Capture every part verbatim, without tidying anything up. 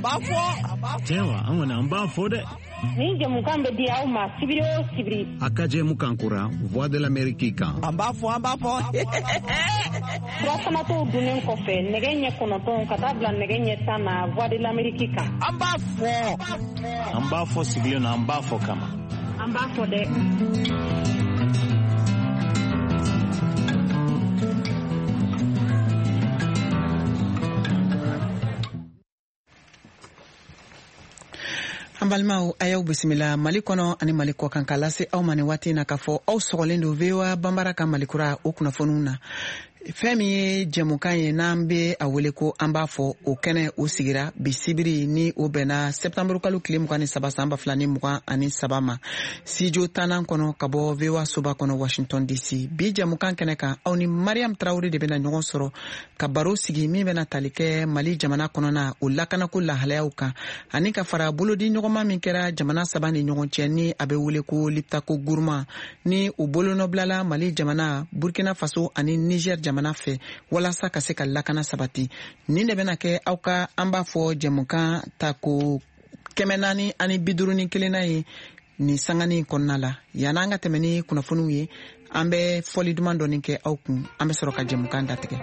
Tiens, on a un bas fode. Ni jamukan be di aw ma sibiri o sibiri. Akaje mukankura, voix de l'Amérique kan. Amba fo amba fo. Furafana to dunen kɔfɛ nɛgɛ ɲɛ kɔnɔntɔn ka taa bila nɛgɛ ɲɛ tan na voix de l'Amérique kan. Amba fo. An b'a fɔ sigilen na an b'a fɔ kama. An b'a fɔ dɛ. An balimaw a y'aw bisimila Mali kɔnɔ ani Mali kɔ kan ka lase aw ma ni waati na ka fɔ aw sɔgɔlen don V O A Banbara ka Malikura o kunnafoniw na. Fɛn min ye jɛmukan ye n'an bɛ a wele ko an b'a fɔ o kɛnɛ o sigira bi sibiri ni o bɛnna septembre kalo tile mugan ni saba san ba fila ni mugan ani saba ma studio tannan kɔnɔ ka bɔ V O A soba kɔnɔ Washington D C. Bi jɛmukan kɛnɛ kan aw ni Mariam Traoré de bɛna ɲɔgɔn sɔrɔ ka baro sigi min bɛna tali kɛ Mali jamana kɔnɔna o lakanako lahalayaw kan ani ka fara bolodi ɲɔgɔnma min kɛra jamana saba ni ɲɔgɔn cɛ ni a bɛ wele ko Liptako Gourma ni o bolonɔbilala Mali jamana, Burkina Faso ani Niger jamana fɛ walasa ka se ka lakana sabati. Nin de bɛna kɛ aw ka an b'a fɔ jɛmukan ta ko kɛmɛ naani ani bi duuru ni kelenna ye ni sangani kɔnɔna la. Yan'an ka tɛmɛ ni kunnafoniw ye an bɛ fɔli duman dɔɔni kɛ aw kun an bɛ sɔrɔ ka jɛmukan datigɛ.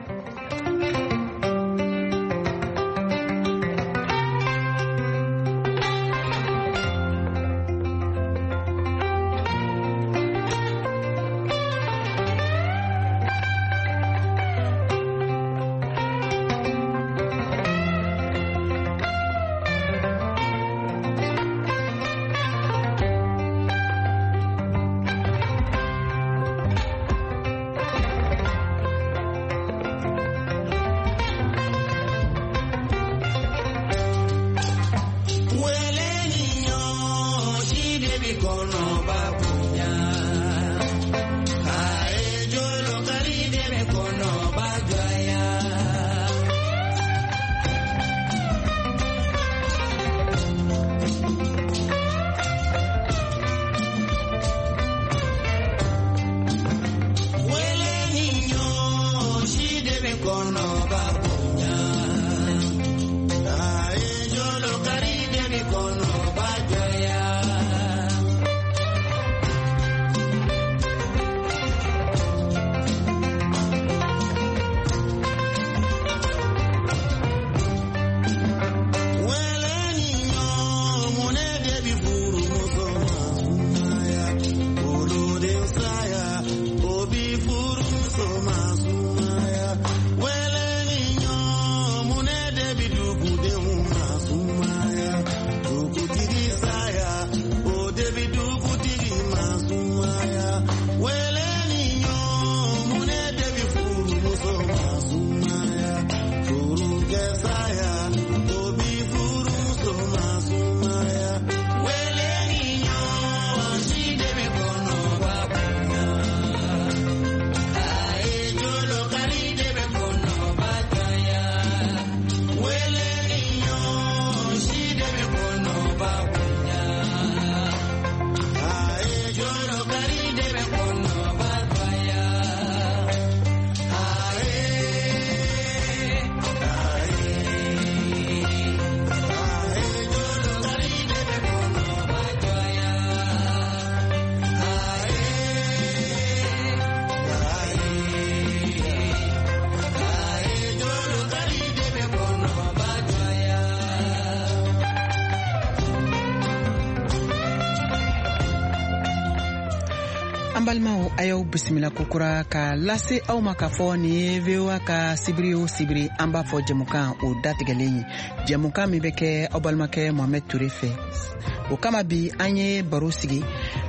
Balimaw a y'aw bisimila kokura ka lase aw ma ka fɔ ni ye V O A ka sibiri o sibiri an b'a fɔ jɛmukan o datigɛlen ye. Jɛmukan min bɛ kɛ aw balimakɛ Mohamed Touré fɛ. O kama bi an ye baro sigi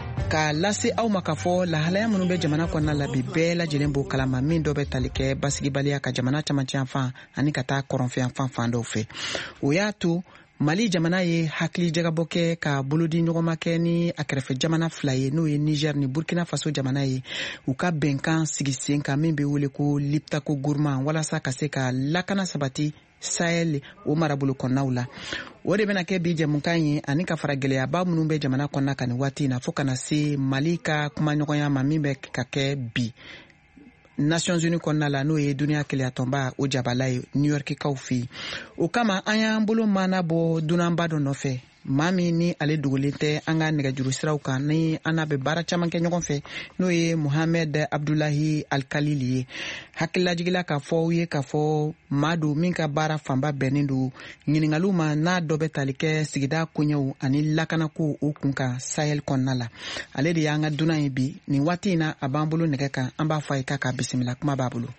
ka lase aw ma ka fɔ lahalaya minnu bɛ jamana kɔnɔna la bi bɛɛ lajɛlen b'o kalama min dɔ bɛ tali kɛ basigibaliya ka jamana camancɛ yan ani ka taa kɔrɔnfɛ yan fan dɔw fɛ. O y'a to Mali jamana ye hakili jagabɔ kɛ ka bolodi ɲɔgɔnma kɛ ni a kɛrɛfɛ jamana fila ye n'o ye Niger ni Burkina Faso jamana ye u ka bɛnkan sigi sen kan min bɛ wele ko Liptako Gourma walasa ka se ka lakana sabati Sahel o marabolo kɔnɔnaw la. O de bɛna kɛ bi jɛmukan ye ani ka fara gɛlɛyaba minnu bɛ jamana kɔnɔna kan ni waati in na fo kana se Mali ka kumaɲɔgɔnya ma min bɛ ka kɛ bi Nations Unies kɔnɔna la n'o ye duniya kelenya tɔnba o jabala ye New York kaw fɛ o kama an y'an bolo mana bɔ dunanba dɔ nɔfɛ maa min ni ale dogolen tɛ an ka nɛgɛjuru siraw kan ni an n'a bɛ baara caman kɛ ɲɔgɔn fɛ n'o ye Mohamed Abdullahi Alkalili ye hakililajigila k'a fɔ aw ye k'a fɔ maa don min ka baara fanba bɛnnen don ɲininkaliw ma n'a dɔ bɛ tali kɛ sigida koɲɛw ani lakanako o kun kan Sahel kɔnɔna la ale de y'an ka dunan ye bi nin waati in na a b'an bolo nɛgɛ kan an b'a fɔ a ye k'a ka bisimila kuma b'a bolo.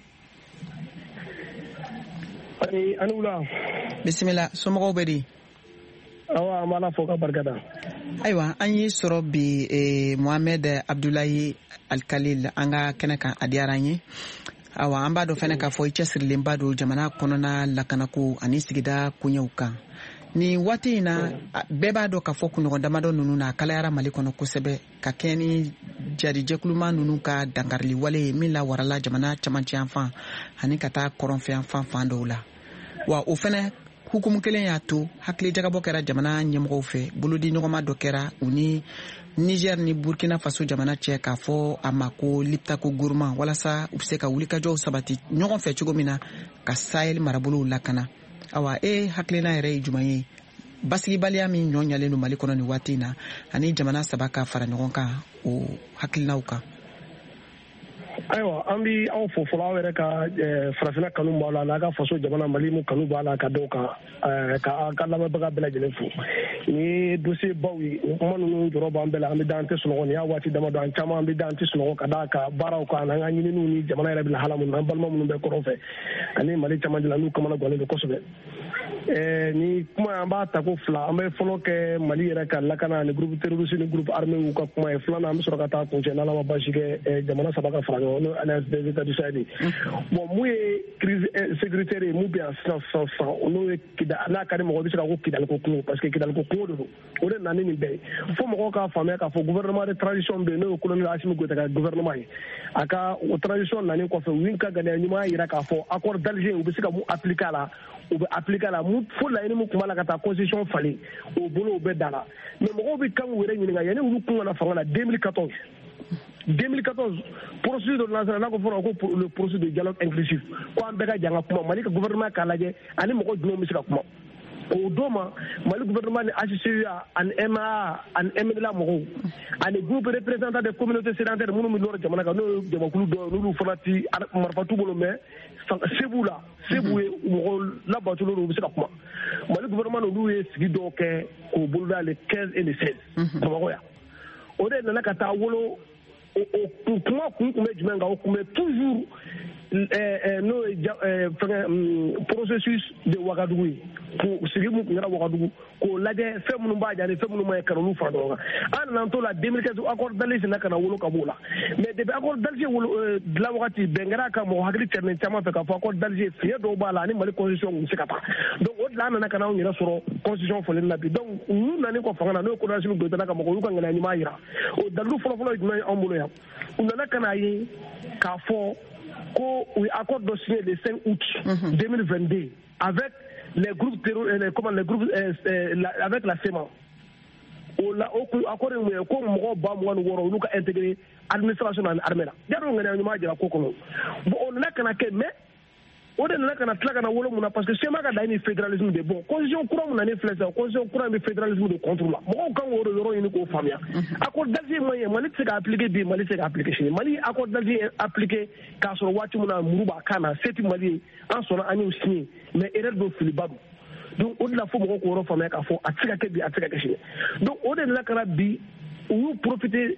Bisimila somɔgɔw bɛ di? Awa amala foka barkada. Ayiwa an yi sɔrɔ bi eh, Mohamed Abdullahi Alkalil an ka kɛnɛ kan a diyara an ye. Awa an b'a dɔn fɛnɛ k'a fɔ i cɛsirilenba don jamana kɔnɔna lakanako ani sigida koɲɛw kan. Ni waati in na bɛɛ b'a dɔn k'a fɔ kunɲɔgɔn damadɔ ninnu na a kalayara Mali kɔnɔ kosɛbɛ ka kɛ ni jarijɛkuluma ninnu ka dankarili wale min lawarala jamana camancɛ yan fan ani ka taa kɔrɔnfɛ yan fan fan dɔw la. Wa o fɛnɛ hukumu kelen y'a to hakili jagabɔ kɛra jamana ɲɛmɔgɔw fɛ bolodi ɲɔgɔnma dɔ kɛra u ni Niger ni Burkina Faso jamana cɛ k'a fɔ a ma ko Liptako Gourma walasa u bɛ se ka wulikajɔw sabati ɲɔgɔn fɛ cogo min na ka Sahel marabolow lakana. Awa e hakilina yɛrɛ ye jumɛn ye basigibaliya min ɲɔ ɲalen don Mali kɔnɔ nin waati in na ani jamana saba ka fara ɲɔgɔn kan o hakilinaw kan? Ayiwa an bi aw fo fɔlɔ aw yɛrɛ ka farafina kanu b'a la n'a ka faso jamana Mali mu kanu b'a la ka dɔw kan ka ka lamɛnbaga bɛɛ lajɛlen fo ni dossier baw ye o kuma ninnu jɔrɔ b'an bɛɛ la an bɛ da an tɛ sunɔgɔ nin y'a waati damadɔ an caman an bɛ da an tɛ sunɔgɔ ka d'a ka baaraw kan an ka ɲininiw ni jamana yɛrɛ bɛ lahala minnu na an balima minnu bɛ kɔrɔn fɛ ani Mali caman de la n'u kamana gannen don kosɛbɛ. Ni kuma an b'a ta ko fila an bɛ fɔlɔ kɛ Mali yɛrɛ ka lakana ni groupe terroriste ni groupe armé u ka kuma ye filanan an bɛ sɔrɔ ka taa kuncɛ n'Ala ma baasi kɛ jamana saba ka fara ɲɔgɔn n'o alliance des états du Sahel. Bon mun ye crise sécuritaire ye mun bɛ yan sisan sisan sisan n'o ye n'a ka di mɔgɔ bɛ se ka ko Kidaliko kungo parce que Kidaliko kungo de don o de nana ni nin bɛɛ ye fo mɔgɔw k'a faamuya k'a fɔ gouvernement de transition bɛ yen n'o ye colonel Assimi Goïta ka gouvernement ye a ka o transition nalen kɔfɛ u y'u ka ŋaniya ɲuman yira k'a fɔ accord d'Alger u bɛ se ka mun appliquer a la u bɛ appliquer a la mun fo laɲini mun tun b'a la ka taa constitution falen o bolo o bɛ da la mais mɔgɔw bɛ kan k'u yɛrɛ ɲininka yanni olu kun kana fanga la deux mille quatorze deux mille quatorze procédure dɔ lancé n'a ko fɔra ko le processus de dialogue inclusif ko an bɛɛ ka jan ka kuma Mali ka gouvernement k'a lajɛ ani mɔgɔ jumɛn bɛ se ka kuma o don ma Mali gouvernement ni H C A ani M A A ani M D L A mɔgɔw ani groupe représentant des communautés sédentaires minnu bɛ nɔrɔ jamana kan n'o ye jamakulu dɔ n'olu fana ti marifa t'u bolo mais sebu la sebu ye mɔgɔ labatolen don u bɛ se ka kuma Mali gouvernement n'olu ye sigi dɔw kɛ k'o boloda le quinze et le seize Bamakɔ yan o de nana ka taa wolo o kuma kun kun bɛ jumɛn kan o kun bɛ toujours n'o ye fɛngɛ processus de Ouagadougou ye ko sigi mun kun kɛra Ouagadougou k'o lajɛ fɛn minnu b'a jan ni fɛn minnu ma ɲi ka n'olu fara ɲɔgɔn kan an nana t'o la deux mille quinze accord d'Alger na ka na wolo ka b'o la mais depuis accord d'Alger wolo dilan wagati bɛn kɛra ka mɔgɔ hakili cɛrɛnen caman fɛ k'a fɔ accord d'Alger fiɲɛ dɔw b'a la ani Mali constitution kun bɛ se ka taa donc o de la an nana ka na anw yɛrɛ sɔrɔ constitution fɔlen na bi donc n'u nana kɔ fanga na n'o ye colonel Assimi Goïta ka mɔgɔw y'u ka ŋaniya ɲuman yira o dalilu fɔlɔfɔlɔ ye jumɛn ye anw bolo yan u nana ka na ye k'a fɔ ko u ye accord dɔ signé le cinq août deux mille vingt-deux avec les groupes terroristes comment les groupes avec la C E M A o la o accord ye mun ye ko mɔgɔ ba mugan ni wɔɔrɔ olu ka intégrer administration ani armée la yadɔ ŋaniya ɲuman jira ko kɔnɔ bon o nana ka na kɛ mais o de nana ka na tila ka na wolo mun na parce que C E M A ka laɲini fédéralisme de bon constitution kura mun nalen filɛ sisan constitution kura bɛ fédéralisme de contre la mɔgɔw kan k'o yɔrɔ ɲini k'o faamuya accord d'Alger man ɲɛ Mali tɛ se ka appliquer bi Mali tɛ se ka appliquer sini Mali accord d'Alger appliquer k'a sɔrɔ waati min na muru b'a kan na se tɛ Mali ye an sɔnna an y'o signé mais erreur dɔ filiba don donc o de la fo mɔgɔw k'o yɔrɔ faamuya k'a fɔ a tɛ se ka kɛ bi a tɛ se ka kɛ sini donc o de nana ka na bi u y'u profiter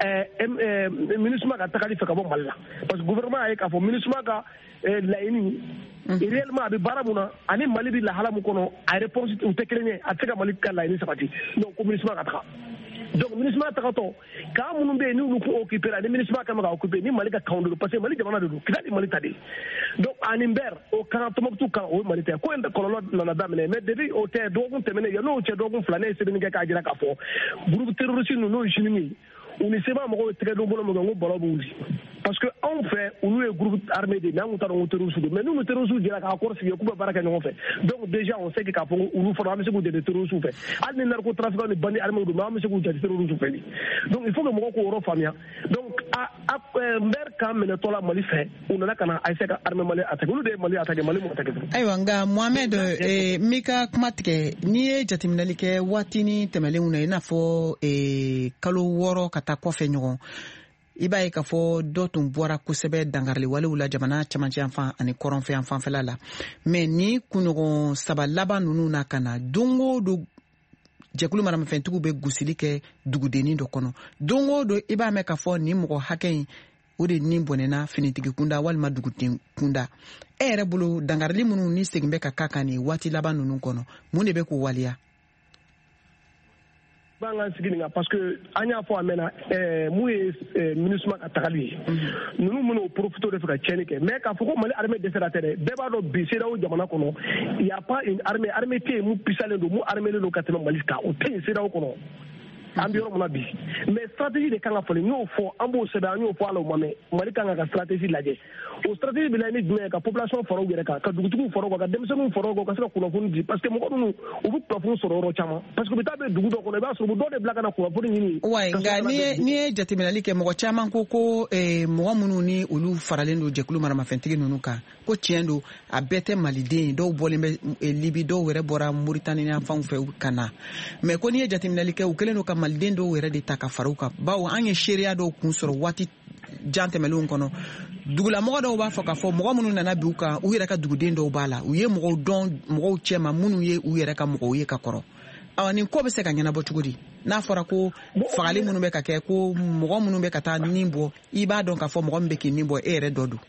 MINUSMA ka tagali fɛ ka bɔ Mali la parce que gouvernement y'a ye k'a fɔ MINUSMA ka laɲini réellement a bɛ baara mun na ani Mali bɛ lahala mun kɔnɔ a réponse u tɛ kelen ye a tɛ se ka Mali ka laɲini sabati donc ko MINUSMA ka taga donc MINUSMA tagatɔ kan minnu bɛ yen n'olu kun occupé la ni MINUSMA kan ka occupé ni Mali ka kan de don parce que Mali jamana de don Kidali Mali ta de donc ani Nbɛr o kan Tɔnbukutu kan o ye Mali ta ko in kɔlɔlɔ nana daminɛ mais depuis o tɛ dɔgɔkun tɛmɛnen yan n'o cɛ dɔgɔkun fila ne ye sɛbɛnni kɛ k'a jira k'a fɔ groupe terroriste ninnu n'o ye Jinimi ye u ni seba mɔgɔw tɛgɛ don bolo min kan ko balo b'u wuli parce que anw fɛ olu ye groupe armé de mais an kun t'a dɔn ko terroriste don mais n'u ni terroriste jɛra k'a kɔrɔ sigi k'u bɛ baara kɛ ɲɔgɔn fɛ donc déjà on sait que k'a fɔ olu fana an bɛ se k'u jate terroriste fɛ hali ni narcotrafiquants ni bandits armés don mais an bɛ se k'u jate terroriste fɛ donc il faut que mɔgɔw k'o yɔrɔ faamuya donc mbɛr kan minɛ tɔla Mali fɛ u nana kana ayise ka armée Mali attaquer olu de Mali attaquer Mali mo attaquer. Ayiwa nka Mohamed eh, Mika kuma tigɛ n'i ye jateminɛli kɛ waati ni tɛmɛlenw na i n'a fɔ eh, kalo wɔɔrɔ ka taa kɔfɛ ɲɔgɔn i b'a ye k'a fɔ dɔ tun bɔra kosɛbɛ dangarili walew la jamana camancɛ yan fan ani kɔrɔnfɛ yan fanfɛla la mais ni kunɲɔgɔn saba laban ninnu na ka na don o don jɛkulu maramafɛntigiw bɛ gosili kɛ dugudennin dɔ kɔnɔ don o don i b'a mɛn k'a fɔ nin mɔgɔ hakɛ in o de nin bɔnɛna finitigi kunda walima duguden kunda e yɛrɛ bolo dangarili minnu ni segin bɛ ka ka kan nin waati laban ninnu kɔnɔ mun de bɛ k'u waliya banga sigininga parce que anya fo amena eh mu ye ministre ka tagali nunu mun profito de ka chenike mais ka foko Mali armée de sératere beba do bi séraw jamana kono il y a pas une armée armée té mu pisale do mu armée le katelo Mali ka o té séraw kono ambioro mona bi mais stratégie de kanga fole no fo ambo seda no fo ala mame Mali kanga ka stratégie laje o stratégie bi la ni dune ka population foro gere ka ka dugutugu foro ka demsenu foro ka saka kuno funu di parce que mo ko no o bu plafond soro ro chama parce que bitabe dugu do ko ba so do de blaga na ko funu ni ouais nga ni ni jateminali ke mo chama ko ko eh mo munu ni olu faralen do jekulu mara mafentigi nunu ka ko tiendo a bete maliden do bolembe libi do were bora Mauritanie en fan fe kana mais ko ni jateminali ke o keleno ka maliden do were de taka faruka bawo anye sheria do kun soro wati jante melun kono dugula mɔgɔ dɔw b'a fɔ k'a fɔ mɔgɔ minnu nana bi u kan u yɛrɛ ka duguden dɔw b'a la u ye mɔgɔw dɔn mɔgɔw cɛma minnu ye u yɛrɛ ka mɔgɔw ye ka kɔrɔ awa nin ko bɛ se ka ɲɛnabɔ cogo di n'a fɔra ko fagali minnu bɛ ka kɛ ko mɔgɔ minnu bɛ ka taa nin bɔ i b'a dɔn k'a fɔ mɔgɔ min bɛ k'i nin bɔ e yɛrɛ dɔ don.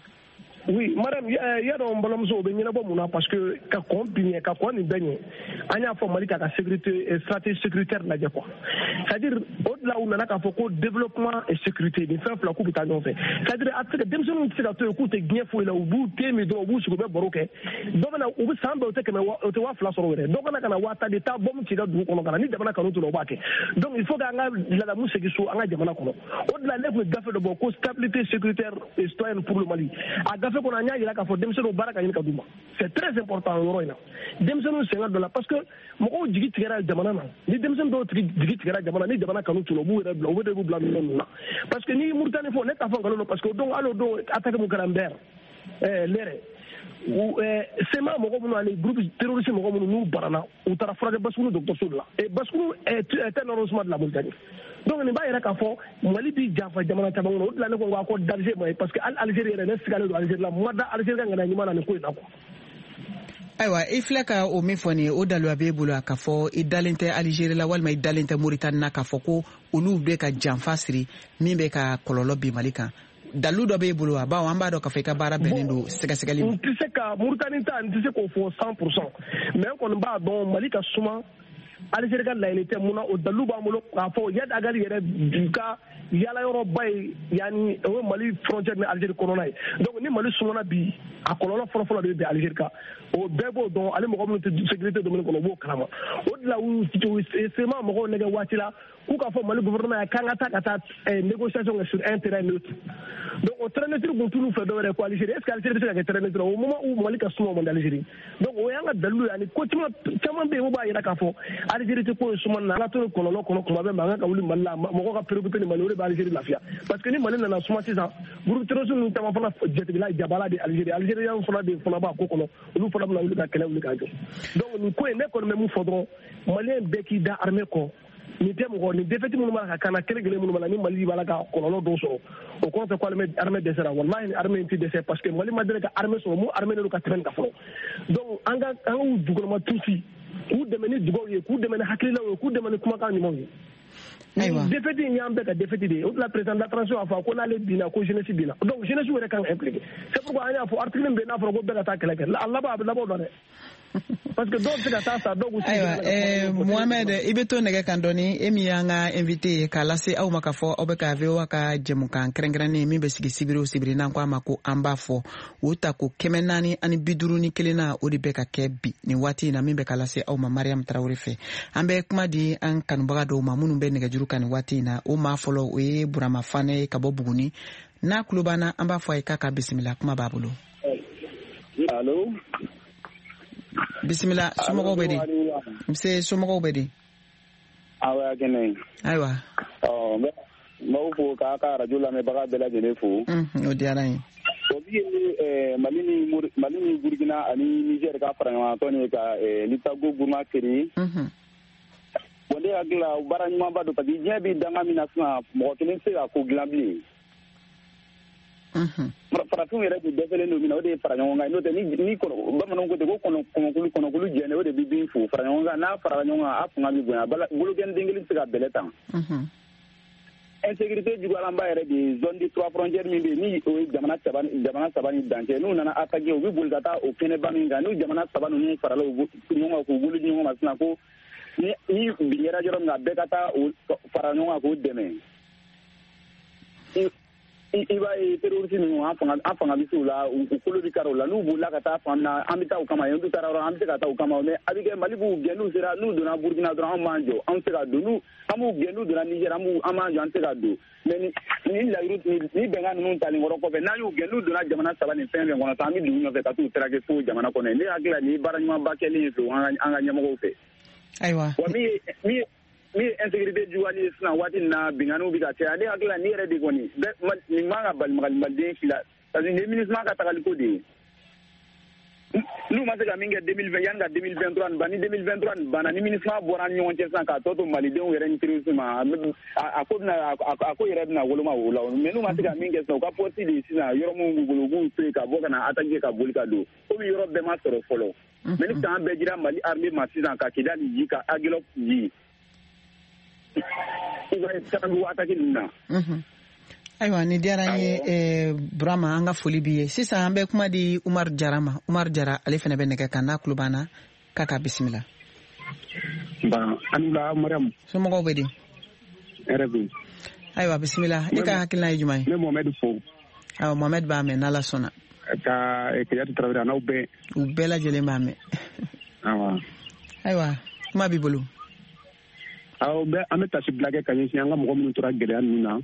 Oui, madame, il y a un balamuso be ñina bo muna parce que ka kon biñe ka kon ni beñe anya fo Mali ka sécurité et stratégie sécuritaire la je quoi. C'est-à-dire au-delà où nana ka fo ko développement et sécurité ni fa fla ku bita ñon fait. C'est-à-dire ataka demsonu ci ka to ku te gñe fo la bu temi do bu su be boroke. Do na u bi sambe o te ke o te wa fla so were. Do na kana wata de ta bom ci da du kono kana ni de bana kanu to lo bake. Donc il faut que nga la la mu segi so nga jamana kono. Au-delà le ko gafe de ko stabilité sécuritaire et citoyenne pour le Mali. A qu'on a nya ka fo demsenu baraka yin ka duma c'est très important yoro ina demsenu senga dola parce que moko jigi tigera jamana na ni demsenu do jigi tigera jamana ni jamana kanu tulo bu re bla bu bla na parce que ni Mauritanie fo net afan galo parce que donc allo do attaque mu karamber eh lere ou eh sema moko mu ali groupe terroriste moko mu nu barana ou tara frage basunu docteur Soula et basunu est un arrondissement de la Mauritanie. Donc ni ba yɛrɛ k'a fɔ Mali bi janfa jamana caman kɔnɔ o de la ne ko n ko d'Alger ma parce que Algérie yɛrɛ ne sigalen don Algérie la ma da Algérie ka ŋana ɲuman na nin ko in na quoi. Ayiwa i filɛ ka o min fɔ nin ye o dalu a b'e bolo a k'a fɔ i dalen tɛ Algérie la walima i dalen tɛ Mauritanie na k'a fɔ ko olu bɛ ka janfa siri min bɛ ka kɔlɔlɔ bin Mali kan dalu dɔ b'e bolo a bawo an b'a dɔn k'a fɔ i ka baara bɛnnen don sɛgɛsɛgɛli ma. n tɛ se ka Mauritanie ta n tɛ se k'o fɔ cent pour cent mais n kɔni b'a dɔn Mali ka suma Algérie ka laɲini tɛ mun na o dalu b'an bolo k'a fɔ Yad Agali yɛrɛ ka yala yɔrɔba ye yani o ye Mali frontière ni Algérie kɔnɔna ye donc ni Mali sumana bi a kɔlɔlɔ fɔlɔfɔlɔ de bɛ bin Algérie kan o bɛɛ b'o dɔn ale mɔgɔ minnu tɛ sécurité domaine kɔnɔ o b'o kalama o de la u sema mɔgɔw nɛgɛ waati la k'u k'a fɔ Mali gouvernement ye k'an ka taa ka taa négociation kɛ sur un terrain neutre donc o terrain neutre kun t'olu fɛ dɔwɛrɛ ko Algérie est-ce que Algérie bɛ se ka kɛ terrain neutre au moment où Mali ka suma man di Algérie donc o y'an ka dalilu ye ani ko caman caman bɛ yen o b'a yira k'a fɔ Algérie tɛ ko ye suma na an ka to ni kɔlɔlɔ kɔnɔ kuma bɛɛ ma an ka ka wuli Mali la mɔgɔ ka préoccupé ni Mali o de bɛ Algérie lafiya parce que ni Mali nana suma sisan groupe terroriste ninnu caman fana jatigila jabala de Algérie Algériens fana de fana b'a ko kɔnɔ olu fana bɛna wuli ka kɛlɛ wuli ka jɔ donc nin ko in ne kɔni bɛ mun fɔ dɔrɔn Malien bɛɛ k'i da armée kɔ ni tɛ mɔgɔ ni défaite minnu b'a la ka kana kɛlɛ kelen minnu b'a la ni Mali b'a la ka kɔlɔlɔ dɔw sɔrɔ o kɔrɔ tɛ ko armée dɛsɛra wallahi armée tɛ dɛsɛ parce que Mali ma deli ka armée sɔrɔ mun armée de don ka tɛmɛ nin kan fɔlɔ donc an ka an k'u dugukɔnɔma tuuti k'u dɛmɛ ni dugawu ye k'u dɛmɛ ni hakililaw ye k'u dɛmɛ ni kumakan ɲumanw ye. Défaite in y'an bɛɛ ka défaite de ye o de la président de la transition a fɔ ko n'ale binna ko jeunesse binna donc jeunesse yɛrɛ kan ka impliquer c'est pourquoi an y'a fɔ article min bɛ n'a fɔra ko bɛɛ ka taa kɛlɛ kɛ a laban a bɛ laban o dɔn dɛ parce que dɔw bɛ se ka taa sa dɔw bɛ se ayiwa ɛɛ Mohamed i bɛ to nɛgɛ kan dɔɔni e min y'an ka invité ye k'a lase aw ma k'a fɔ aw bɛ ka V O A ka jɛmukan kɛrɛnkɛrɛnnen min bɛ sigi sibiri o sibiri n'an ko a ma ko an b'a fɔ o ta ko kɛmɛ naani ani bi duuru ni kelen na o de bɛ ka kɛ bi nin waati in na min bɛ ka lase aw ma Mariam Tarawele fɛ an bɛ kuma di an kanubaga dɔw ma minnu bɛ nɛgɛjuru kan nin waati in na o maa fɔlɔ o ye Burama Fane ka bɔ Buguni n'a tulo b'an na an b'a fɔ a ye k'a ka bisimila kuma b'a bolo. Allo. Bisimila somɔgɔw bɛ di nse somɔgɔw bɛ di awa kɛnɛ ayiwa ɔ Mau fo ka ka radio la me baga bela jele fo. Mhm, o diara yin. O bi eh Mali ni Mali ni Burkina ani Niger ka farama to ne ka eh litago guma kiri. Mhm. Wonde agla bara nyuma ba do padi jebi danga mina sna mo kelen se ka ko glambi. Mhm. Faratu yɛrɛ de dɛsɛlen don min na o de ye fara ɲɔgɔn kan n'o tɛ ni ni bamananw ko ten ko kɔnɔkulu kɔnɔkulu jɛnen o de bɛ bin fo fara ɲɔgɔn kan n'a farala ɲɔgɔn kan a fanga bɛ bonya bolokɛni den kelen tɛ se ka bɛlɛ tan. Insécurité juguyalanba yɛrɛ de ye zone de trois frontières min bɛ yen ni o ye jamana saba jamana saba ni dancɛ n'u nana attaquer u bɛ boli ka taa o kɛnɛba min kan n'u jamana saba ninnu farala ɲɔgɔn kan k'u bolo di ɲɔgɔn ma sisan ko ni ni bin kɛra yɔrɔ min na bɛɛ ka taa o fara ɲɔgɔn kan k'o dɛmɛ. I b'a ye terroriste ninnu an fanga an fanga bɛ se u la u kolo bɛ kari u la n'u bolila ka taa fan na an bɛ taa u kama yen n'u taara yɔrɔ an bɛ se ka taa u kama mais a bɛ kɛ Mali b'u gɛn n'u sera n'u donna Burkina dɔrɔn an b'an jɔ an tɛ se ka don n'u an b'u gɛn n'u donna Niger an b'u an b'an jɔ an tɛ se ka don mais ni ni layiru ni bɛnkan ninnu talen kɔrɔ kɔfɛ n'a y'u gɛn n'u donna jamana saba ni fɛn fɛn kɔnɔ sisan an bɛ dugu ɲɔfɛ ka t'u traquer fo jamana kɔnɔ ne hakili la nin ye baara ɲumanba kɛlen ye fɛ an ka an ka ɲɛmɔgɔw fɛ. Ayiwa. Wa min ye min ye ni insécurité juguyali ye sisan waati nin na binganiw bɛ ka caya ne hakili la ni yɛrɛ de kɔni nin man ka bali maliden si la parce que nin ye MINUSMA ka tagaliko de ye n'u ma se ka min kɛ deux mille vingt yanni ka deux mille vingt-trois nin ban ni deux mille vingt-trois nin banna ni MINUSMA bɔra ni ɲɔgɔn cɛ sisan k'a tɔ to malidenw yɛrɛ ni terrorisme ma a ko bɛna a ko yɛrɛ bɛna woloma o la mais n'u ma se ka min kɛ sisan u ka poste de sisan yɔrɔ minnu b'u bolo u b'u to yen ka bɔ ka na attaquer ka boli ka don komi yɔrɔ bɛɛ ma sɔrɔ fɔlɔ mais ni kan bɛɛ dira Mali armée ma sisan ka Kidali yi ka Aguelok yi ayiwa ni diyara n ye Burama an ka foli b'i ye sisan an bɛ kuma di Umaru Jara ma Umaru Jara ale fana bɛ nɛgɛ kan n'a tulo b'an k'a ka bisimila. Ba anula Mariam somɔgɔw bɛ di hɛrɛ bɛ ayiwa bisimila i ka hakilina ye jumɛn ye. ne Mohamed fo awɔ Mohamed b'a mɛn n'Ala sɔnna ka Keyatu Tarawele n'aw bɛɛ u bɛɛ lajɛlen b'a mɛn awɔ ayiwa kuma b'i bolo. aw bɛ an bɛ tasi bila kɛ ka ɲɛsin an ka mɔgɔ minnu tora gɛlɛya ninnu na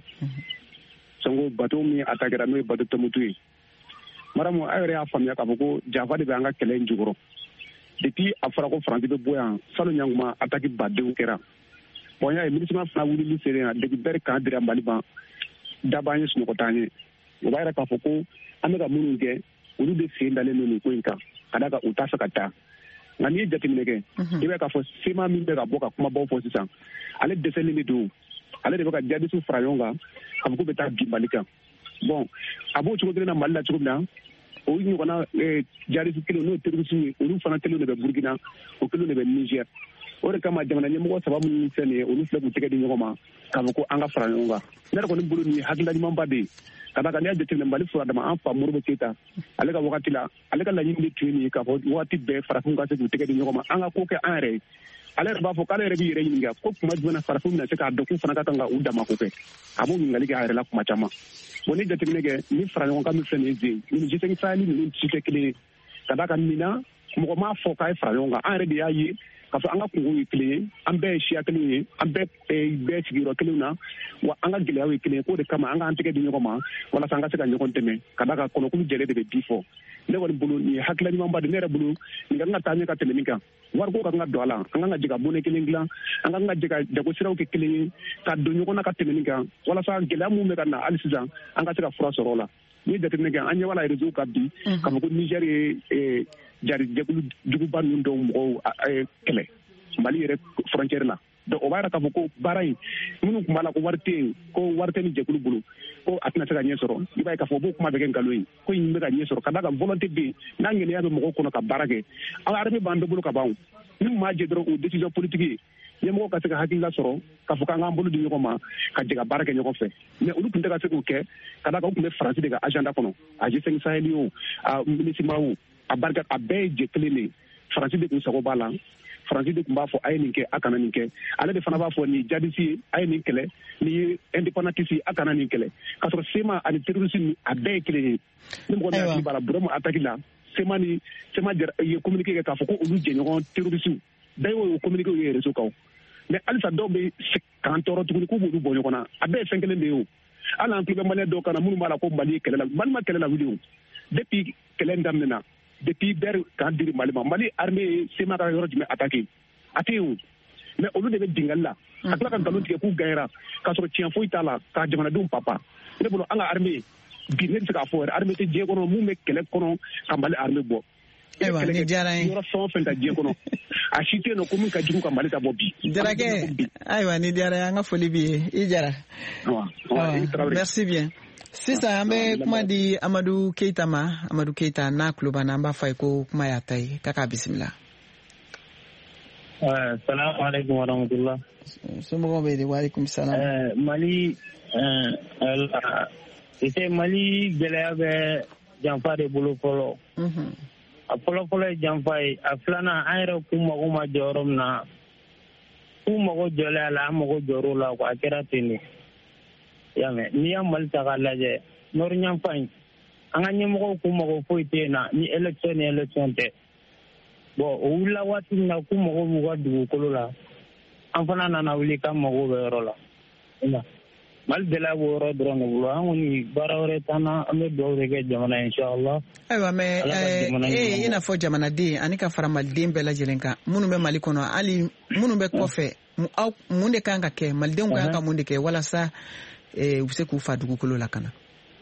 sɔnko bateau min attaquera n'o ye bateau Tɔnbukutu ye Mariamu a yɛrɛ y'a faamuya k'a fɔ ko janfa de bɛ an ka kɛlɛ in jukɔrɔ depuis a fɔra ko Faransi bɛ bɔ yan salon ɲankuma attaque badenw kɛra bon y'a ye MINUSMA fana wulili selen yan depuis bɛɛ kan dira Mali ma daba an ye sunɔgɔ t'an ye o b'a yɛrɛ k'a fɔ ko an bɛ ka minnu kɛ olu de sen dalen don nin ko in kan ka d'a kan u t'a fɛ ka taa nka n'i ye jateminɛ kɛ i b'a k'a fɔ sema min bɛ ka bɔ ka kumabaw fɔ sisan ale dɛsɛlen de don ale de bɛ ka jadisiw fara ɲɔgɔn kan k'a fɔ ko bɛ taa bin Mali kan bon a b'o cogo kelen na Mali la cogo min na o ɲɔgɔnna jadisi kelen n'o ye terroriste ye olu fana kelen de bɛ Burkina o kelen de bɛ Niger o de kama jamana ɲɛmɔgɔ saba minnu filɛ nin ye olu filɛ k'u tɛgɛ di ɲɔgɔn ma k'a fɔ ko an ka fara ɲɔgɔn kan ne yɛrɛ kɔni bolo nin ye hakilina ɲumanba de ye ka d'a kan n'i y'a jateminɛ Mali furadama an fa Modibo Keyita ale ka wagati la ale ka laɲini de tun ye nin ye k'a fɔ wagati bɛɛ farafinw ka se k'u tɛgɛ di ɲɔgɔn ma an ka ko kɛ an yɛrɛ ye ale yɛrɛ b'a fɔ k'ale yɛrɛ b'i yɛrɛ ɲininka ko kuma jumɛn na farafinw bɛna se k'a dɔn k'u fana ka kan ka u dama ko kɛ a b'o ɲininkali kɛ a yɛrɛ la kuma caman bon ni jateminɛ kɛ ni fara ɲɔgɔn kan min filɛ nin ye zen nin G cinq Sahel ninnu si tɛ kelen ye ka d'a kan nin na mɔgɔ m'a fɔ k'a ye fara ɲɔgɔn kan an yɛrɛ de y'a ye k'a fɔ an ka kungow ye kelen ye an bɛɛ ye siya kelen ye an bɛɛ bɛɛ sigiyɔrɔ kelenw na wa an ka gɛlɛyaw ye kelen ye k'o de kama an k'an tɛgɛ di ɲɔgɔn ma walasa an ka se ka ɲɔgɔn dɛmɛ ka d'a kan kɔnɔkulu jɛlen de bɛ bi fɔ ne kɔni bolo nin ye hakilina ɲumanba de ne yɛrɛ bolo nin ka kan ka taa ɲɛ ka tɛmɛ nin kan wariko ka kan ka don a la an kan ka jɛ ka bonne kelen dilan an kan ka jɛ ka jagosiraw kɛ kelen ye ka don ɲɔgɔn na ka tɛmɛ nin kan walasa gɛlɛya min bɛ ka na hali sisan an ka se ka fura sɔrɔ o la ni jateminɛ kɛ an ɲɛ b'a la réseau ka bi k'a fɔ ko Niger ye jarijɛkulu juguba ninnu dɔw mɔgɔw kɛlɛ Mali yɛrɛ frontière la donc o b'a yɛrɛ k'a fɔ ko baara in minnu tun b'a la ko wari tɛ yen ko wari tɛ ni jɛkulu bolo ko a tɛna se ka ɲɛ sɔrɔ i b'a ye k'a fɔ b'o kuma bɛ kɛ nkalon ye ko in bɛ ka ɲɛ sɔrɔ ka d'a kan volonté bɛ yen n'a ŋɛniya bɛ mɔgɔw kɔnɔ ka baara kɛ an armée b'an bɛɛ bolo ka ban ni maa jɛ dɔrɔn o décision politique ye ɲɛmɔgɔ ka se ka hakilila sɔrɔ k'a fɔ k'an k'an bolo di ɲɔgɔn ma ka jɛ ka baara kɛ ɲɔgɔn fɛ mais olu tun tɛ ka se k'o kɛ ka d'a kan u tun bɛ Faransi de ka agenda kɔnɔ a G cinq Sahel o a MINUSMA o a barika a bɛɛ ye jɛ kelen de Faransi de tun sago b'a la Faransi de tun b'a fɔ a ye nin kɛ a kana nin kɛ ale de fana b'a fɔ nin jadisi ye a ye nin kɛlɛ nin ye indépendantiste ye a kana nin kɛlɛ k'a sɔrɔ sema ani terrorisme a bɛɛ ye kelen ye ni mɔgɔ min hakili b'a la Burama attaque la sema ni sema ye communiqué kɛ k'a fɔ ko olu jɛɲɔgɔn terroriste bɛɛ y'o communiqué ye réseau kan mais halisa dɔw bɛ k'an tɔɔrɔ tuguni k'u b'olu bɔ ɲɔgɔn na a bɛɛ ye fɛn kelen de ye o hali an tulo bɛ maliyɛn dɔw kan na minnu b'a la ko Mali ye kɛlɛ la Mali ma kɛlɛ la wuli o depuis kɛlɛ in daminɛna depuis bɛɛ k'an diri Mali ma Mali armée ye sema ka yɔrɔ jumɛn attaqué a tɛ yen o mais olu de bɛ dingali la ka tila ka nkalon tigɛ k'u gagnéra k'a sɔrɔ tiɲɛ foyi t'a la ka jamanadenw papa ne bolo an ka armée bi ne bɛ se k'a fɔ yɛrɛ armée tɛ diɲɛ kɔnɔ mun bɛ kɛlɛ kɔnɔ ka Mali armée bɔ. Ayiwa ni diyara n ye yɔrɔ fɛn o fɛn ta diɲɛ kɔnɔ a si tɛ yen nɔ ko min ka jugu ka Mali ta bɔ bi. Jarakɛ ayiwa ni diyara n ye an ka foli b'i ye i Jara. Merci bien. Sisan an bɛ kuma di Amadu Keita ma Amadu Keita n'a tulo b'an na an b'a fɔ a ye ko kuma y'a ta ye k'a k'a bisimila. Salamu alaikum wa rahmatullah. Somɔgɔw bɛ di wa alaikum salam. Mali ite Mali gɛlɛya bɛ janfa de bolo fɔlɔ. A fɔlɔ fɔlɔ ye janfa ye a filanan an yɛrɛ k'u mago ma jɔ yɔrɔ min na k'u mago jɔlen a la an mago jɔr'o la quoi a kɛra ten de. Y'a mɛn n'i y'a Mali ta k'a lajɛ nord ɲanfa in an ka ɲɛmɔgɔw k'u mago foyi tɛ yen na ni élection ni élection tɛ. Bon o wulila waati min na k'u mago b'u ka dugukolo la an fana nana wuli k'an mago bɛ yɔrɔ la. Mali gɛlɛya b'o yɔrɔ dɔrɔn de bolo an kɔni baara wɛrɛ t'an na an bɛ dugawu de kɛ jamana ye inchallah. Ayiwa mais ee i n'a fɔ jamanaden ani ka fara maliden bɛɛ lajɛlen kan minnu bɛ Mali kɔnɔ hali minnu bɛ kɔfɛ aw mun de kan ka kɛ malidenw kan ka mun de kɛ walasa u bɛ se k'u fa dugukolo la ka na.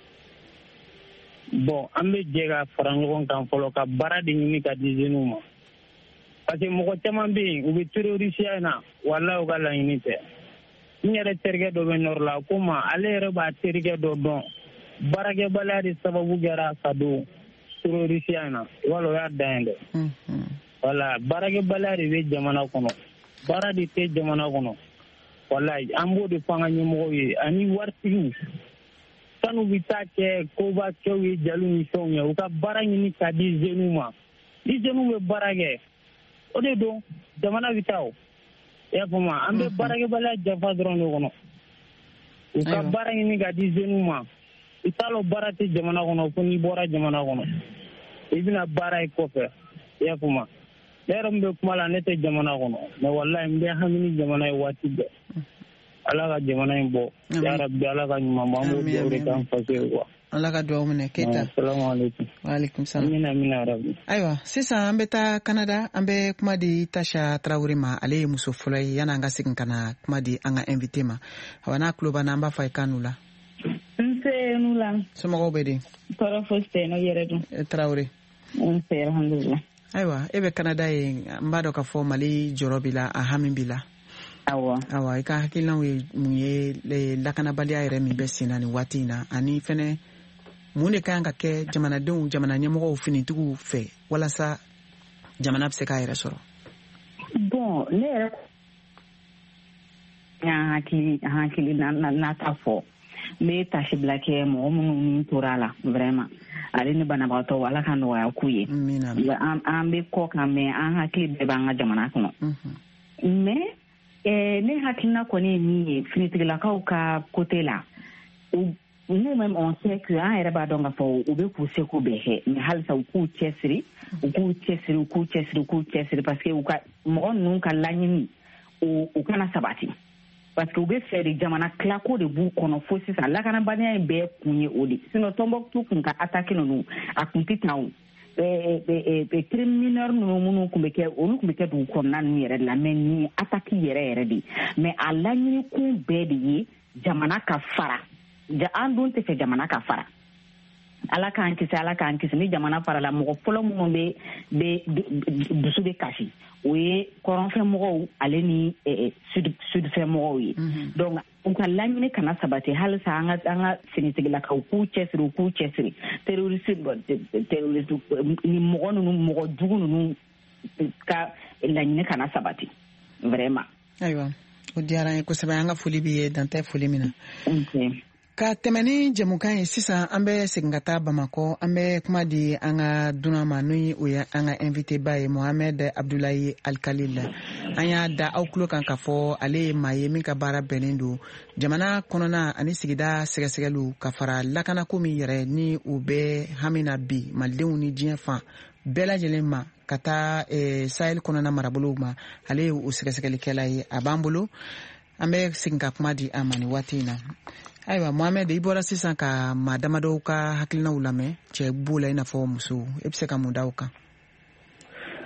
Bon an bɛ jɛ ka fara ɲɔgɔn kan fɔlɔ ka baara de ɲini ka di jeunes ma parce que mɔgɔ caman bɛ yen u bɛ terrorisiya in na walahi u ka laɲini tɛ. N yɛrɛ terikɛ dɔ bɛ nord la ko ma ale yɛrɛ b'a terikɛ dɔ dɔn baarakɛbaliya de sababu kɛra ka don terrorisiya in na wala o y'a dan ye dɛ. Wala baarakɛbaliya de bɛ jamana kɔnɔ baara de tɛ jamana kɔnɔ walahi an b'o de fɔ an ka ɲɛmɔgɔw ye ani waritigiw sanu bɛ taa kɛ koba kɛw ye jalu ni fɛnw ye u ka baara ɲini ka di jeunes ma ni jeunes bɛ baara kɛ o de don jamana bɛ taa o. Ya fama an bɛ baarakɛbaliya jafa dɔrɔn de kɔnɔ u ka baara ɲini ka di jeunes ma i t'a dɔn baara tɛ jamana kɔnɔ fo n'i bɔra jamana kɔnɔ i bɛna baara ye kɔfɛ ya fama ne yɛrɛ min bɛ kuma la ne tɛ jamana kɔnɔ mais wallahi n bɛ hami ni jamana ye waati bɛɛ ala ka jamana in bɔ ya rabbi ala ka ɲuman bɔ an b'o dugawu de k'an faso ye quoi. Ala ka dugawu minɛ Keita. Assalamu alaikum. Wa alaikum salam. Amina amina rabbi. Ayiwa sisan an bɛ taa Canada an bɛ kuma di Tasha Traoré ma ale ye muso fɔlɔ ye yanni an ka segin ka na kuma di an ka invité ma awa n'a tulo b'an na an b'a fɔ a ye k'a n'u la. Nse n'u la. Somɔgɔw bɛ di. Tɔɔrɔ fosi tɛ yen nɔ yɛrɛ dun. Traoré. Nse alhamdulilah. Ayiwa e bɛ Canada ye n b'a dɔn k'a fɔ Mali jɔrɔ b'i la a hami b'i la. Awɔ. Awa i ka hakilinaw ye mun ye lakanabaliya yɛrɛ min bɛ sen na nin waati in na ani fɛnɛ mun de kan ka kɛ jamanadenw jamana ɲɛmɔgɔw finitigiw fɛ walasa jamana bɛ se k'a yɛrɛ sɔrɔ. Bon ne yɛrɛ y'an hakili hakili n'a ta fɔ n bɛ tasi bila kɛ mɔgɔ minnu tora la vraiment ale ni banabagatɔ ala ka nɔgɔya k'u ye an bɛ kɔ kan mɛ an hakili bɛɛ b'an ka jamana kɔnɔ mais ne hakilina kɔni ye min ye finitigilakaw ka côté la nous même on sait que an yɛrɛ b'a dɔn k'a fɔ u bɛ k'u seko bɛɛ kɛ mais halisa u k'u cɛsiri u k'u cɛsiri u k'u cɛsiri u k'u cɛsiri parce que u ka mɔgɔ ninnu ka laɲini u kana sabati parce que u bɛ fɛ de jamana tilako de b'u kɔnɔ fo sisan lakanabaliya in bɛɛ kun ye o de sinon Tombouctou kun ka attaque ninnu a kun tɛ tan o crime mineur ninnu minnu kun bɛ kɛ olu kun bɛ kɛ dugu kɔnɔna ninnu yɛrɛ de la mais nin attaque yɛrɛ yɛrɛ de mais a laɲini kun bɛɛ de ye jamana ka fara an dun tɛ fɛ jamana ka fara ala k'an kisi ala k'an kisi ni jamana farala mɔgɔ fɔlɔ minnu bɛ dusu bɛ kasi o ye kɔrɔnfɛn mɔgɔw ale ni sudfɛn mɔgɔw ye donc u ka laɲini kana sabati halisa an ka an ka finitigilakaw k'u cɛsiri u k'u cɛsiri terroriste terroriste ni mɔgɔ ninnu mɔgɔ jugu ninnu ka laɲini kana sabati vraiment. Ayiwa o diyara n ye kosɛbɛ an ka foli b'i ye dan tɛ foli min na. Ka tɛmɛ ni jɛmukan ye sisan an bɛ segin ka taa Bamakɔ an bɛ kuma di an ka dunan ma n'o ye o ye an ka invité ba ye Mohamed Abdoulaye Alkalil an y'a da aw tulo kan k'a fɔ ale ye maa ye min ka baara bɛnnen don jamana kɔnɔna ani sigida sɛgɛsɛgɛliw ka fara lakanako min yɛrɛ ni u bɛ hami na bi malidenw ni diɲɛ fan bɛɛ lajɛlen ma ka taa Sahel kɔnɔna marabolow ma ale ye o sɛgɛsɛgɛlikɛla ye a b'an bolo an bɛ segin ka kuma di a ma ni waati in na. Ayiwa Mohamed i bɔra sisan ka maa damadɔw ka hakilinaw lamɛn cɛ b'o la i n'a fɔ muso e bɛ se ka mun da o kan.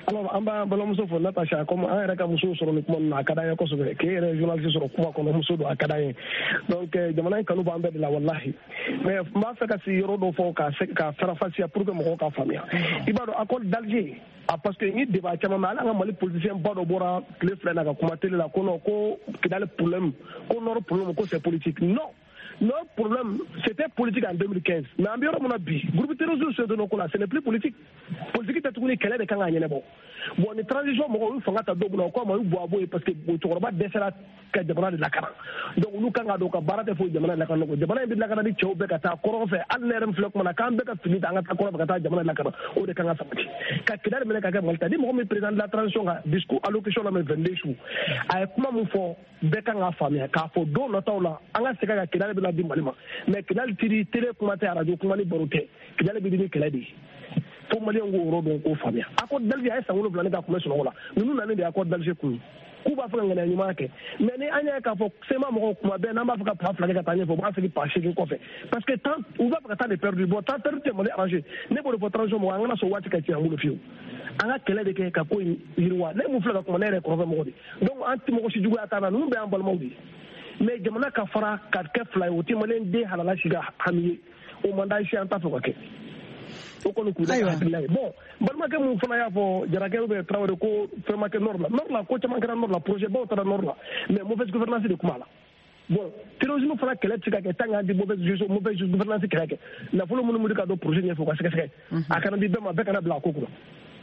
alors an b'a balimamuso fo Natacha comme an yɛrɛ ka muso sɔrɔ ni kuma na a ka d'an ye kosɛbɛ k'e yɛrɛ journaliste sɔrɔ kuma kɔnɔ muso don a ka d'an ye donc jamana in kanu b'an bɛɛ de la wallahi mais n b'a fɛ ka si yɔrɔ dɔ fɔ ka ka farafasiya pour que mɔgɔw ka faamuya i b'a dɔn accord d'Alger a parce que ni débat caman mɛ hali an ka Mali politicien ba dɔ bɔra tile fila in na ka kuma télé la ko non ko Kidali problème ko Nord problème ko c'est politique non. Notre problème, c'était politique en deux mille quinze. Mais en bilan, on a dit, groupe terroriste, ce n'est plus politique. Politique, c'est tout le monde qui est gagné. Bon, les transitions, on va faire des choses, on va faire parce que on va décider que le de la cara. Donc, nous, quand on a barré de fou, le de la cara, le de la cara, dit, tu as fait un coron fait, à l'air, flot, on a quand même fini dans la coron, on a fait de la cara, ou de Kanga Samati. Quand il a le Ménéka Malta, dit, mon président de la transition, discours, allocation, on a vingt-deux jours. Avec comment on fait, Bekanga famille, car faut don notre là, on a ce qu'il a la dimbalima mais Kidal tiri télé commentaire radio kuma ni barote Kidal bi dini keladi fo mali ngo rodo ko famia accord d'Alger ay sango blane ka kuma solo la nunu nane de accord d'Alger ku ku ba fa ngana nyuma ke mais ni anya ka fo sema mo kuma be na ba fa ka fa ka tanye fo ba fa ki passer ki ko fe parce que tant on va pas tant perdu bon tant perdu mo arranger ne bo de transition mo ngana so wati ka ti angulo fiu anga kelade ke ka ko yirwa ne mu fla ka kuma ne ko fa mo donc anti mo ko si jugo atana nunu be ambal mawdi mais jamana ka fara ka kɛ fila ye o tɛ malen den halala siga hami ye o mandat si an ta fɛ ka kɛ o kɔni k'u da hakilila ye bon balimakɛ mun fana y'a fɔ jarakɛ bɛ Traoré ko fɛn ma kɛ Nord la Nord la ko caman kɛra Nord la projet baw taara Nord la mais mauvaise gouvernance de kuma la bon terrorisme fana kɛlɛ tɛ se ka kɛ tant que an tɛ mauvaise gestion mauvaise gouvernance kɛlɛ kɛ nafolo minnu bɛ ka don projet ɲɛfɛ ka sɛgɛsɛgɛ a kana di bɛɛ ma bɛɛ kana bila a ko kɔnɔ.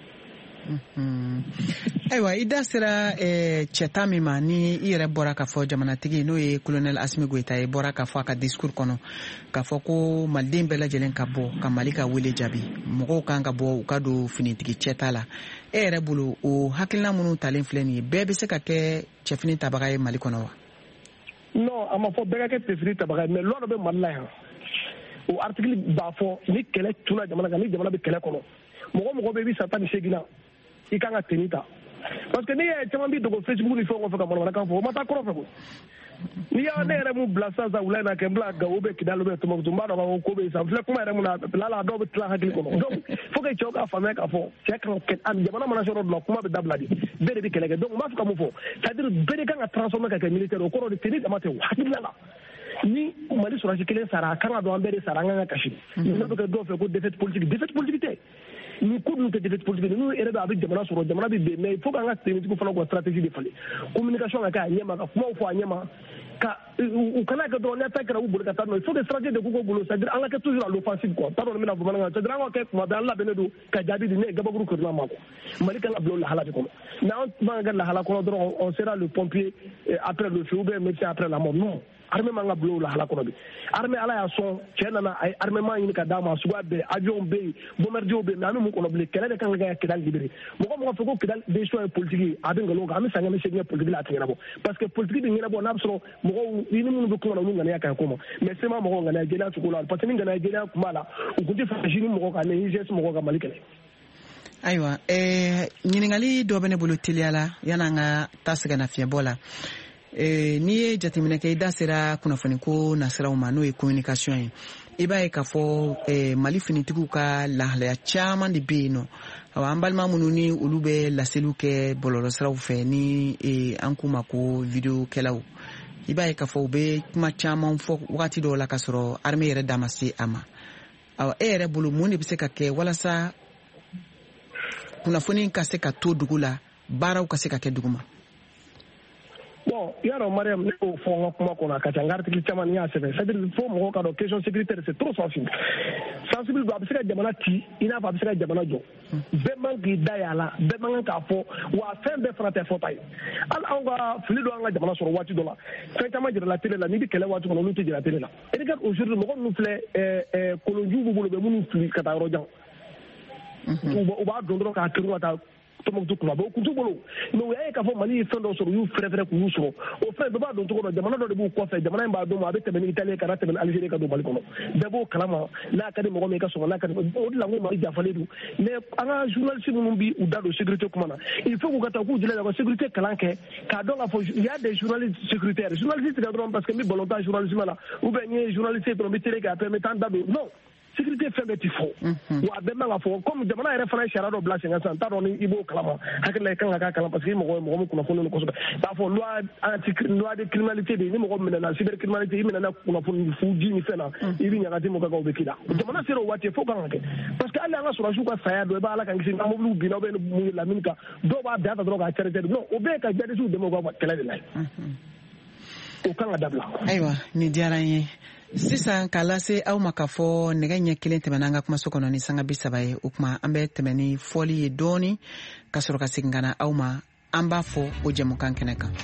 Ayiwa i da sera cɛta min ma ni i yɛrɛ bɔra ka fɔ jamanatigi n'o ye colonel Asimi Goita ye bɔra ka fɔ a ka discours kɔnɔ ka fɔ ko maliden bɛɛ lajɛlen ka bɔ ka Mali ka wele jaabi mɔgɔw kan ka bɔ u ka don finitigi cɛta la e yɛrɛ bolo o hakilina minnu talen filɛ nin ye bɛɛ bɛ se ka kɛ cɛfini tabaga ye Mali kɔnɔ wa? Non a ma fɔ bɛɛ ka kɛ cɛfini tabaga ye mais loi dɔ bɛ Mali la yan o article b'a fɔ ni kɛlɛ tunna jamana kan ni jamana bɛ kɛlɛ kɔnɔ mɔgɔ mɔgɔ bɛ i bɛ san tan ni seegin na i kan ka tenue ta parce que ni ye caman bi dogo Facebook ni fɛnw fɛ ka manamanakan fɔ o ma taa kɔrɔ fɛ ko ni y'a ne yɛrɛ mun bila sisan wula in na kɛ n bila Gawo bɛ Kidali bɛ Tombouctou n b'a dɔn k'a fɔ ko bɛ yen sisan filɛ kuma yɛrɛ mun na lala dɔw bɛ tila hakili kɔnɔ donc faut que cɛw k'a faamuya k'a fɔ cɛ kan ka jamana mana se yɔrɔ dɔ la kuma bɛ dabila de bɛɛ de bɛ kɛlɛ kɛ donc n b'a fɛ ka mun fɔ c'est à dire bɛɛ de kan ka transformer ka kɛ militaire o kɔrɔ de tenue dama tɛ hakilila la ni Mali sɔrɔsi kelen sara a kan ka dɔn an bɛɛ de sara an kan ka kasi ne bɛ kɛ dɔw fɛ ko défaite politique défaite politique tɛ ni ko dun tɛ défaite politique n'u yɛrɛ bɛ a bɛ jamana sɔrɔ jamana bɛ bɛn mais il faut qu'an ka tenitigiw fana ka stratégie de falen communication ka kɛ a ɲɛma ka kumaw fɔ a ɲɛma ka u kana kɛ dɔrɔn n'attaque kɛra u bolo ka taa n'o il faut que stratégie de k'u bolo c'est à dire an ka kɛ toujours à l'offensive quoi t'a dɔn n bɛna fɔ bamanankan c'est à dire an ka kɛ kuma bɛɛ an labɛnnen don ka jaabi di ne ye gabakuru kɛrɛfɛ ma quoi Mali kan ka bila o lahala de kɔnɔ mais an man ka kɛ lahala kɔnɔ dɔrɔn on sera le pompier après le feu ou bien médecin après la mort non armée man ka bila o lahala kɔnɔ bi armée ala y'a sɔn cɛ nana a ye armement ɲini ka d'a ma suguya bɛɛ avion bɛ yen bombardier bɛ yen mais an bɛ mun kɔnɔ bilen kɛlɛ de kan ka kɛ Kidali libéré mɔgɔ mɔgɔ fɛ ko Kidali décision ye politique ye a bɛ nkalon kan an bɛ san kɛmɛ seegin kɛ politique la a tɛ ɲɛnabɔ parce que politique bɛ ɲɛnabɔ n'a bɛ sɔrɔ mɔgɔw ni minnu bɛ kuma na olu ŋaniya ka ɲi ko ma mais sema mɔgɔw ŋaniya jeliya cogo la parce que ni ŋaniya jeliya kun b'a la u tun tɛ fɛ sini mɔgɔ kan ni I G S mɔgɔ ka Mali kɛlɛ. Ayiwa ɛɛ ɲininkali dɔ bɛ ne bolo teliya la yan'an ka taa sɛgɛn nafiɲɛbɔ la. Eh, n'i ye jateminɛ kɛ i da sera kunnafoni ko nasiraw ma n'o ye communication ye i b'a ye k'a fɔ eh, Mali finitigiw ka lahalaya caman de bɛ yen nɔ an balima minnu ni olu bɛ laseliw kɛ bɔlɔlɔsiraw fɛ ni eh, an k'u ma ko video kɛlaw i b'a ye k'a fɔ u bɛ kuma caman fɔ wagati dɔw la k'a sɔrɔ armée yɛrɛ da ma se a ma awɔ e yɛrɛ bolo mun de bɛ se ka kɛ walasa kunnafoni ka se ka to dugu la baaraw ka se ka kɛ dugu ma. Bon, il y a un mariage au fond, comme on a dit, un article qui m'a c'est-à-dire qu'il faut me regarder question sécuritaire, c'est trop sensible. Sensible, il y a des gens il n'a pas besoin de gens qui bement qui d'ailleurs, bement qui a faux, ou à fin de frapper fauteuil. Alors on va finir dans la jamana sur le voiture de là. Fréquemment, de la télé là, ni de quelle voiture on nous dit de la télé là. Et regarde aujourd'hui, nous nous fait colonie vous voulez nous nous cataloguer. On va donner un truc à Tombouctou kuma bo kuntu bolo mais o y'a ka fɔ Mali fɛn dɔ sɔrɔ y'u fɛrɛ fɛrɛ k'u sɔrɔ o fɛn bɛɛ b'a dɔn cogo dɔ jamana dɔ de b'u kɔfɛ jamana in b'a dɔn a bɛ tɛmɛ ni Italie ka na tɛmɛ ni Algérie ka don Mali kɔnɔ bɛɛ b'o kalama n'a ka di mɔgɔ min ka sɔrɔ n'a ka di o de la ko Mali dafalen don mais an ka journaliste minnu bi u da don sécurité kuma na il faut k'u ka taa k'u jilaja ka sécurité kalan kɛ k'a dɔn k'a fɔ il y a des journalistes sécuritaires journaliste ka dɔrɔn parce que n bɛ ballon tan journalisme la ou bien n ye journaliste dɔrɔn n bɛ télé kɛ après n bɛ taa n da don non sécurité fɛn bɛɛ ti fɔ wa a bɛɛ man ka fɔ comme jamana yɛrɛ fana ye sariya dɔ bila sen kan sisan n t'a dɔn ni i b'o kalama hakilila i kan ka k'a kalan parce que i mɔgɔ mɔgɔ min kunnafoni kosɛbɛ k'a fɔ loi anti loi de criminalité de ni mɔgɔ minɛna cybercriminalité i minɛna kunnafoni fu di ni fɛn na i bɛ ɲagati mɔgɔ kan o bɛ k'i la jamana sera o waati fo kan ka kɛ parce que hali an ka sɔrɔsiw ka saya dɔ i b'a ala kan kisi nka mobiliw binna bɛ mun ye lamini kan dɔw b'a bɛn ta dɔrɔn k'a cɛrɛ cɛrɛ non o bɛɛ ka jadisiw dɛmɛ u ka kɛlɛ de la o kan ka dabila ayiwa ni diyara n ye sisan k'a lase aw ma k'a fɔ nɛgɛ ɲɛ kelen tɛmɛna an ka kumaso kɔnɔ ni sanga bi saba ye o kuma an bɛ tɛmɛ ni fɔli ye dɔɔni ka sɔrɔ ka segin ka na aw ma an b'a fɔ o jɛmukan kɛnɛ kan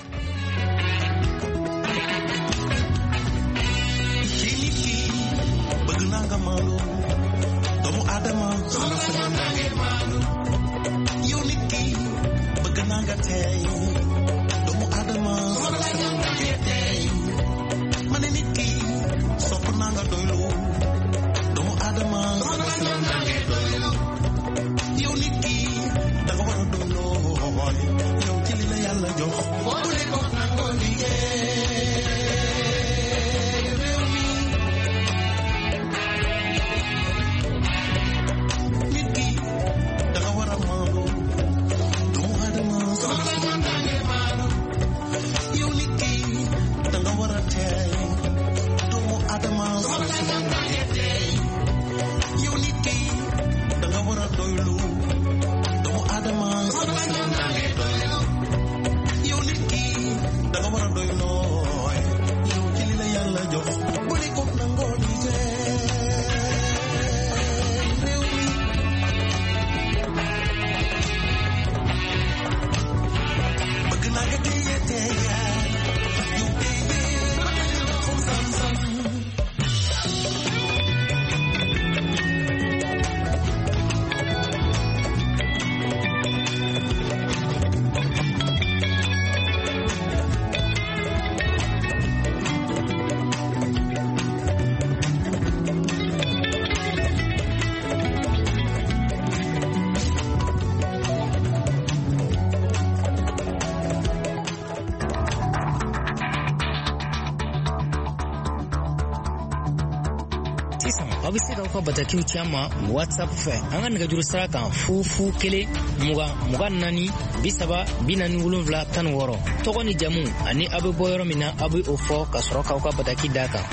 aw bɛ se k'aw ka batakiw ci an ma WhatsApp fɛ an ka nɛgɛjuru sira kan fu fu kelen mugan mugan naani bi saba bi naani wolonwula tan ni wɔɔrɔ tɔgɔ ni jamu ani aw bɛ bɔ yɔrɔ min na aw bɛ o fɔ ka sɔrɔ k'aw ka bataki d'a kan.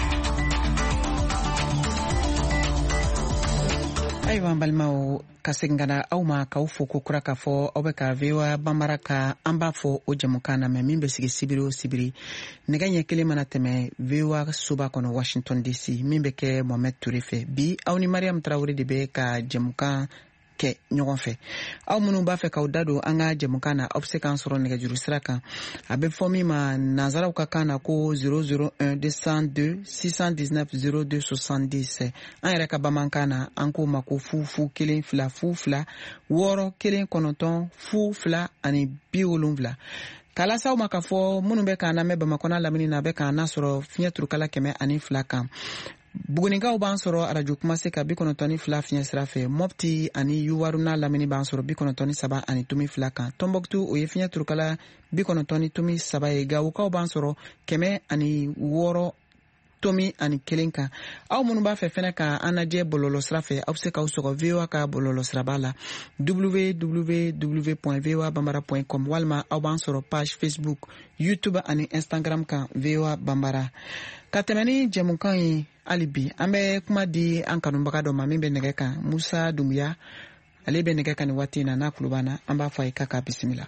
ayiwa an balimaw ka segin ka na aw ma k'aw fo ko kura k'a fɔ aw bɛ ka V O A banbara ka an b'a fɔ o jamukan na mɛ min bɛ sigi sibiri o sibiri nɛgɛ ɲɛ kelen mana tɛmɛ V O A soba kɔnɔ Washington D C min bɛ kɛ Mohamed Ture fɛ bi aw ni Mariam Tarawele de bɛ ka jamukan kɛ ɲɔgɔn fɛ aw minnu b'a fɛ k'aw da don an ka jamukan na aw bɛ se k'an sɔrɔ nɛgɛjuru sira kan a bɛ fɔ min ma nanzaraw ka kan na ko zéro zéro un deux cent deux six cent dix-neuf zéro deux soixante-dix an yɛrɛ ka bamanankan na an k'o ma ko fu fu kelen fila fu fila wɔɔrɔ kelen kɔnɔntɔn fu fila ani bi wolonwula k'a lase aw ma k'a fɔ minnu bɛ k'an lamɛn Bamakɔ n'a lamini na a bɛ k'an nasɔrɔ fiɲɛ turukala kɛmɛ ani fila kan Bugunikaw b'an sɔrɔ arajo kumase ka bi kɔnɔntɔn ni fila fiɲɛ sira fɛ Mopti ani Yuwaru n'a lamini b'an sɔrɔ bi kɔnɔntɔn ni saba ani tumi fila kan Tombouctou o ye fiɲɛ turukala bi kɔnɔntɔn ni tumi saba ye Gawukaw b'an sɔrɔ kɛmɛ ani wɔɔrɔ tomi ani kelen kan aw minnu b'a fɛ fɛnɛ ka an lajɛ bɔlɔlɔ sira fɛ aw bɛ se k'aw sɔgɔ V O A ka bɔlɔlɔ siraba la w w w point v o a banbara point com walima aw b'an sɔrɔ page Facebook YouTube ani Instagram kan V O A banbara ka tɛmɛ ni jɛmukan ye hali bi an bɛ kuma di an kanubaga dɔ ma min bɛ nɛgɛ kan Musa Dumbuya ale bɛ nɛgɛ kan ni waati in na n'a kulo b'an na an b'a fɔ a ye k'a k'a bisimila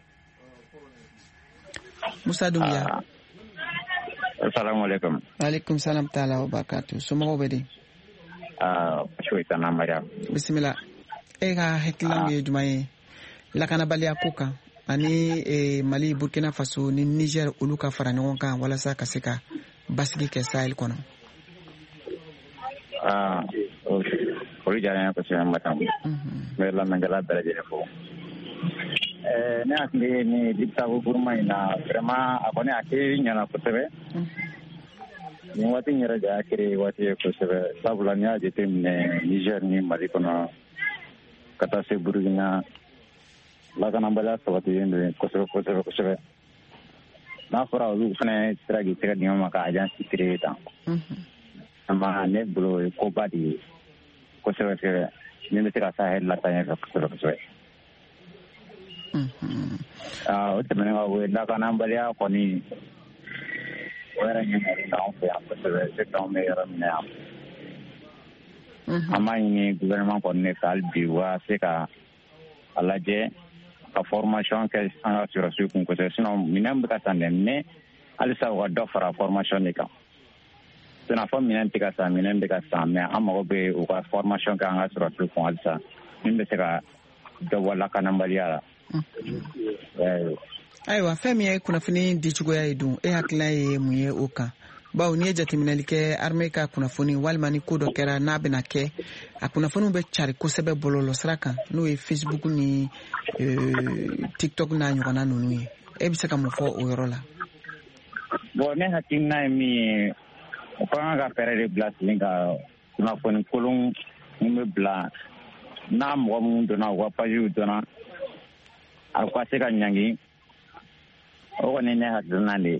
Musa Dumbuya. Assalamu alaikum. Alaikum salam ta'ala wa barakatuh. Somɔgɔw bɛ di? Ah, shoyi tana Mariam. Bisimila. E ka hakilina ye jumɛn ye lakanabaliya ko kan ani e, Mali, Burkina Faso ni Niger olu ka fara ɲɔgɔn kan walasa ka se ka basigi kɛ Sahel kɔnɔ? Ah, olu diyara n ye kosɛbɛ Mariam. N bɛ lamɛnnikɛla bɛɛ lajɛlen fo. Eh, ne hakili ni dictateur burma in na vraiment a kɔni a kɛ ɲɛna kosɛbɛ. Nin waati in yɛrɛ de y'a kɛ waati ye kosɛbɛ sabula n'i y'a jateminɛ Niger ni Mali kɔnɔ ka taa se Burkina lakanabaliya sabatilen don kosɛbɛ kosɛbɛ kosɛbɛ. N'a fɔra olu fana sera k'i tɛgɛ di ɲɔgɔn ma ka agence créer tan. A ma ne bolo o ye koba de ye kosɛbɛ kosɛbɛ min bɛ se ka sahel latanya fɛ kosɛbɛ kosɛbɛ. Ah, o tɛmɛnen ka bɔ yen lakanabaliya kɔni o yɛrɛ ɲininkali t'anw fɛ yan kosɛbɛ se k'anw bɛ yɔrɔ min na yan. An b'a ɲini gouvernement kɔni de fɛ hali bi u ka se ka a lajɛ ka formation kɛ an ka sɔrɔsiw kun kosɛbɛ sinon minɛn bɛ ka san dɛ mais halisa u ka dɔ fara formation de kan. sinon fɔ minɛn tɛ ka san minɛn bɛ ka san mais an mago bɛ u ka formation kɛ an ka sɔrɔsiw kun halisa min bɛ se ka dɔ bɔ lakanabaliya la. Ayiwa fɛn min ye kunnafoni di cogoya ye dun e hakilina ye mun ye o kan bawo n'i ye jateminɛli kɛ armée ka kunnafoni walima ni ko dɔ kɛra n'a bɛna kɛ a kunnafoniw bɛ cari kosɛbɛ bɔlɔlɔsira kan n'o ye Facebook ni TikTok n'a ɲɔgɔnna ninnu ye e bɛ se ka mun fɔ o yɔrɔ la. Bon ne hakilina ye min ye o ka kan ka fɛɛrɛ de bila sen ka kunnafoni kolon min bɛ bila n'a mɔgɔ minnu donna u ka pajiw donna a ka se ka ɲangi o kɔni ne hakilina de ye.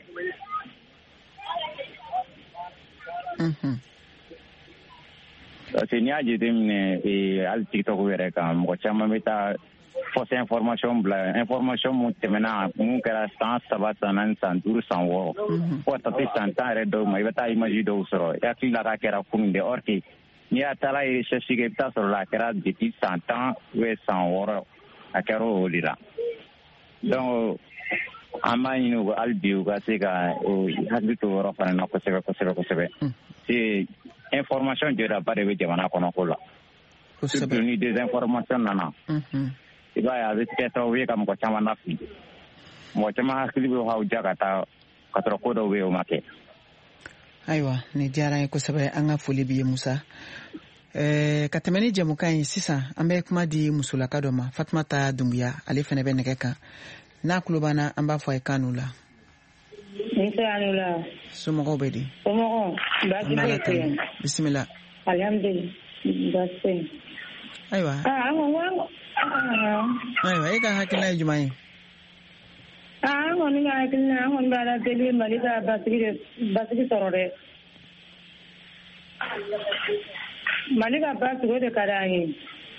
Parce que n'i y'a jateminɛ hali TikTok yɛrɛ kan mɔgɔ caman bɛ taa fausse information bila information mun tɛmɛna mun kɛra san saba san naani san duuru san wɔɔrɔ fo ka taa se san tan yɛrɛ dɔw ma i bɛ taa image dɔw sɔrɔ i hakili la k'a kɛra kunun de or que n'i y'a taara recherche kɛ i bɛ taa sɔrɔ la a kɛra depuis san tan ou san wɔɔrɔ a kɛra o de la donc an b'a ɲini u hali bi u ka se ka hakili to yɔrɔ fana na kosɛbɛ kosɛbɛ kosɛbɛ c'est information jɔdaba de bɛ jamana kɔnɔ ko la surtout ni désinformation nana i b'a ye a bɛ kɛ sababu ye ka mɔgɔ caman lafili mɔgɔ caman hakili bɛ hawuja ka taa ka sɔrɔ ko dɔw bɛ yen o ma kɛ. Ayiwa ni diyara n ye kosɛbɛ an ka foli b'i ye Musa. Eh, ka tɛmɛ ni jɛmukan ye sisan an bɛ kuma di musolaka dɔ ma Fatumata Dumbuya ale fana bɛ nɛgɛ kan n'a kulo banna an b'a fɔ a ye kanu la. Inshallah. Somɔgɔw bɛ di? Somɔgɔw baasi tɛ yen. Bisimila. Alhamdulillah baasi. Ayiwa. Ah an ko ayiwa e ka hakilina ye jumɛn ye? Ah an kɔni ka hakilina an kɔni b'a la deli Mali ka basigi basigi sɔrɔ dɛ. Mali ka basigi o de ka d'an ye.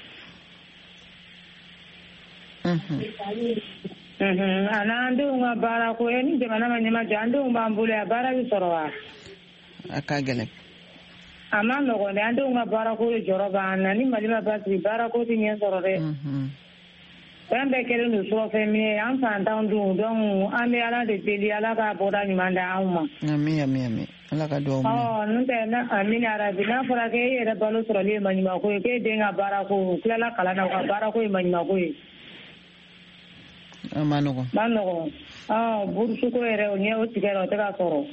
A n'an denw ka baara ko ni jamana ma ɲɛmajɔ an denw b'an bolo yan baara bɛ sɔrɔ wa? A ka gɛlɛn. A ma nɔgɔn dɛ an denw ka baara ko de jɔrɔ b'an na ni Mali ma basigi baara ko tɛ ɲɛ sɔrɔ dɛ. Fɛn bɛɛ kɛlen don surɔfɛn min ye an fantanw dun donc an bɛ Ala de deli Ala ka bɔda ɲuman da anw ma. Ami ami ami Ala ka dugawu minɛ. Ɔ n'o tɛ na amina arabi n'a fɔra k'e yɛrɛ balo sɔrɔli ye maɲumako ye k'e den ka baara ko tilala kalan na u ka baara ko ye maɲumako ye. A ma nɔgɔn. Ma nɔgɔn. Ɔ burusu ko yɛrɛ o ɲɛ o tigɛra o tɛ ka sɔrɔ.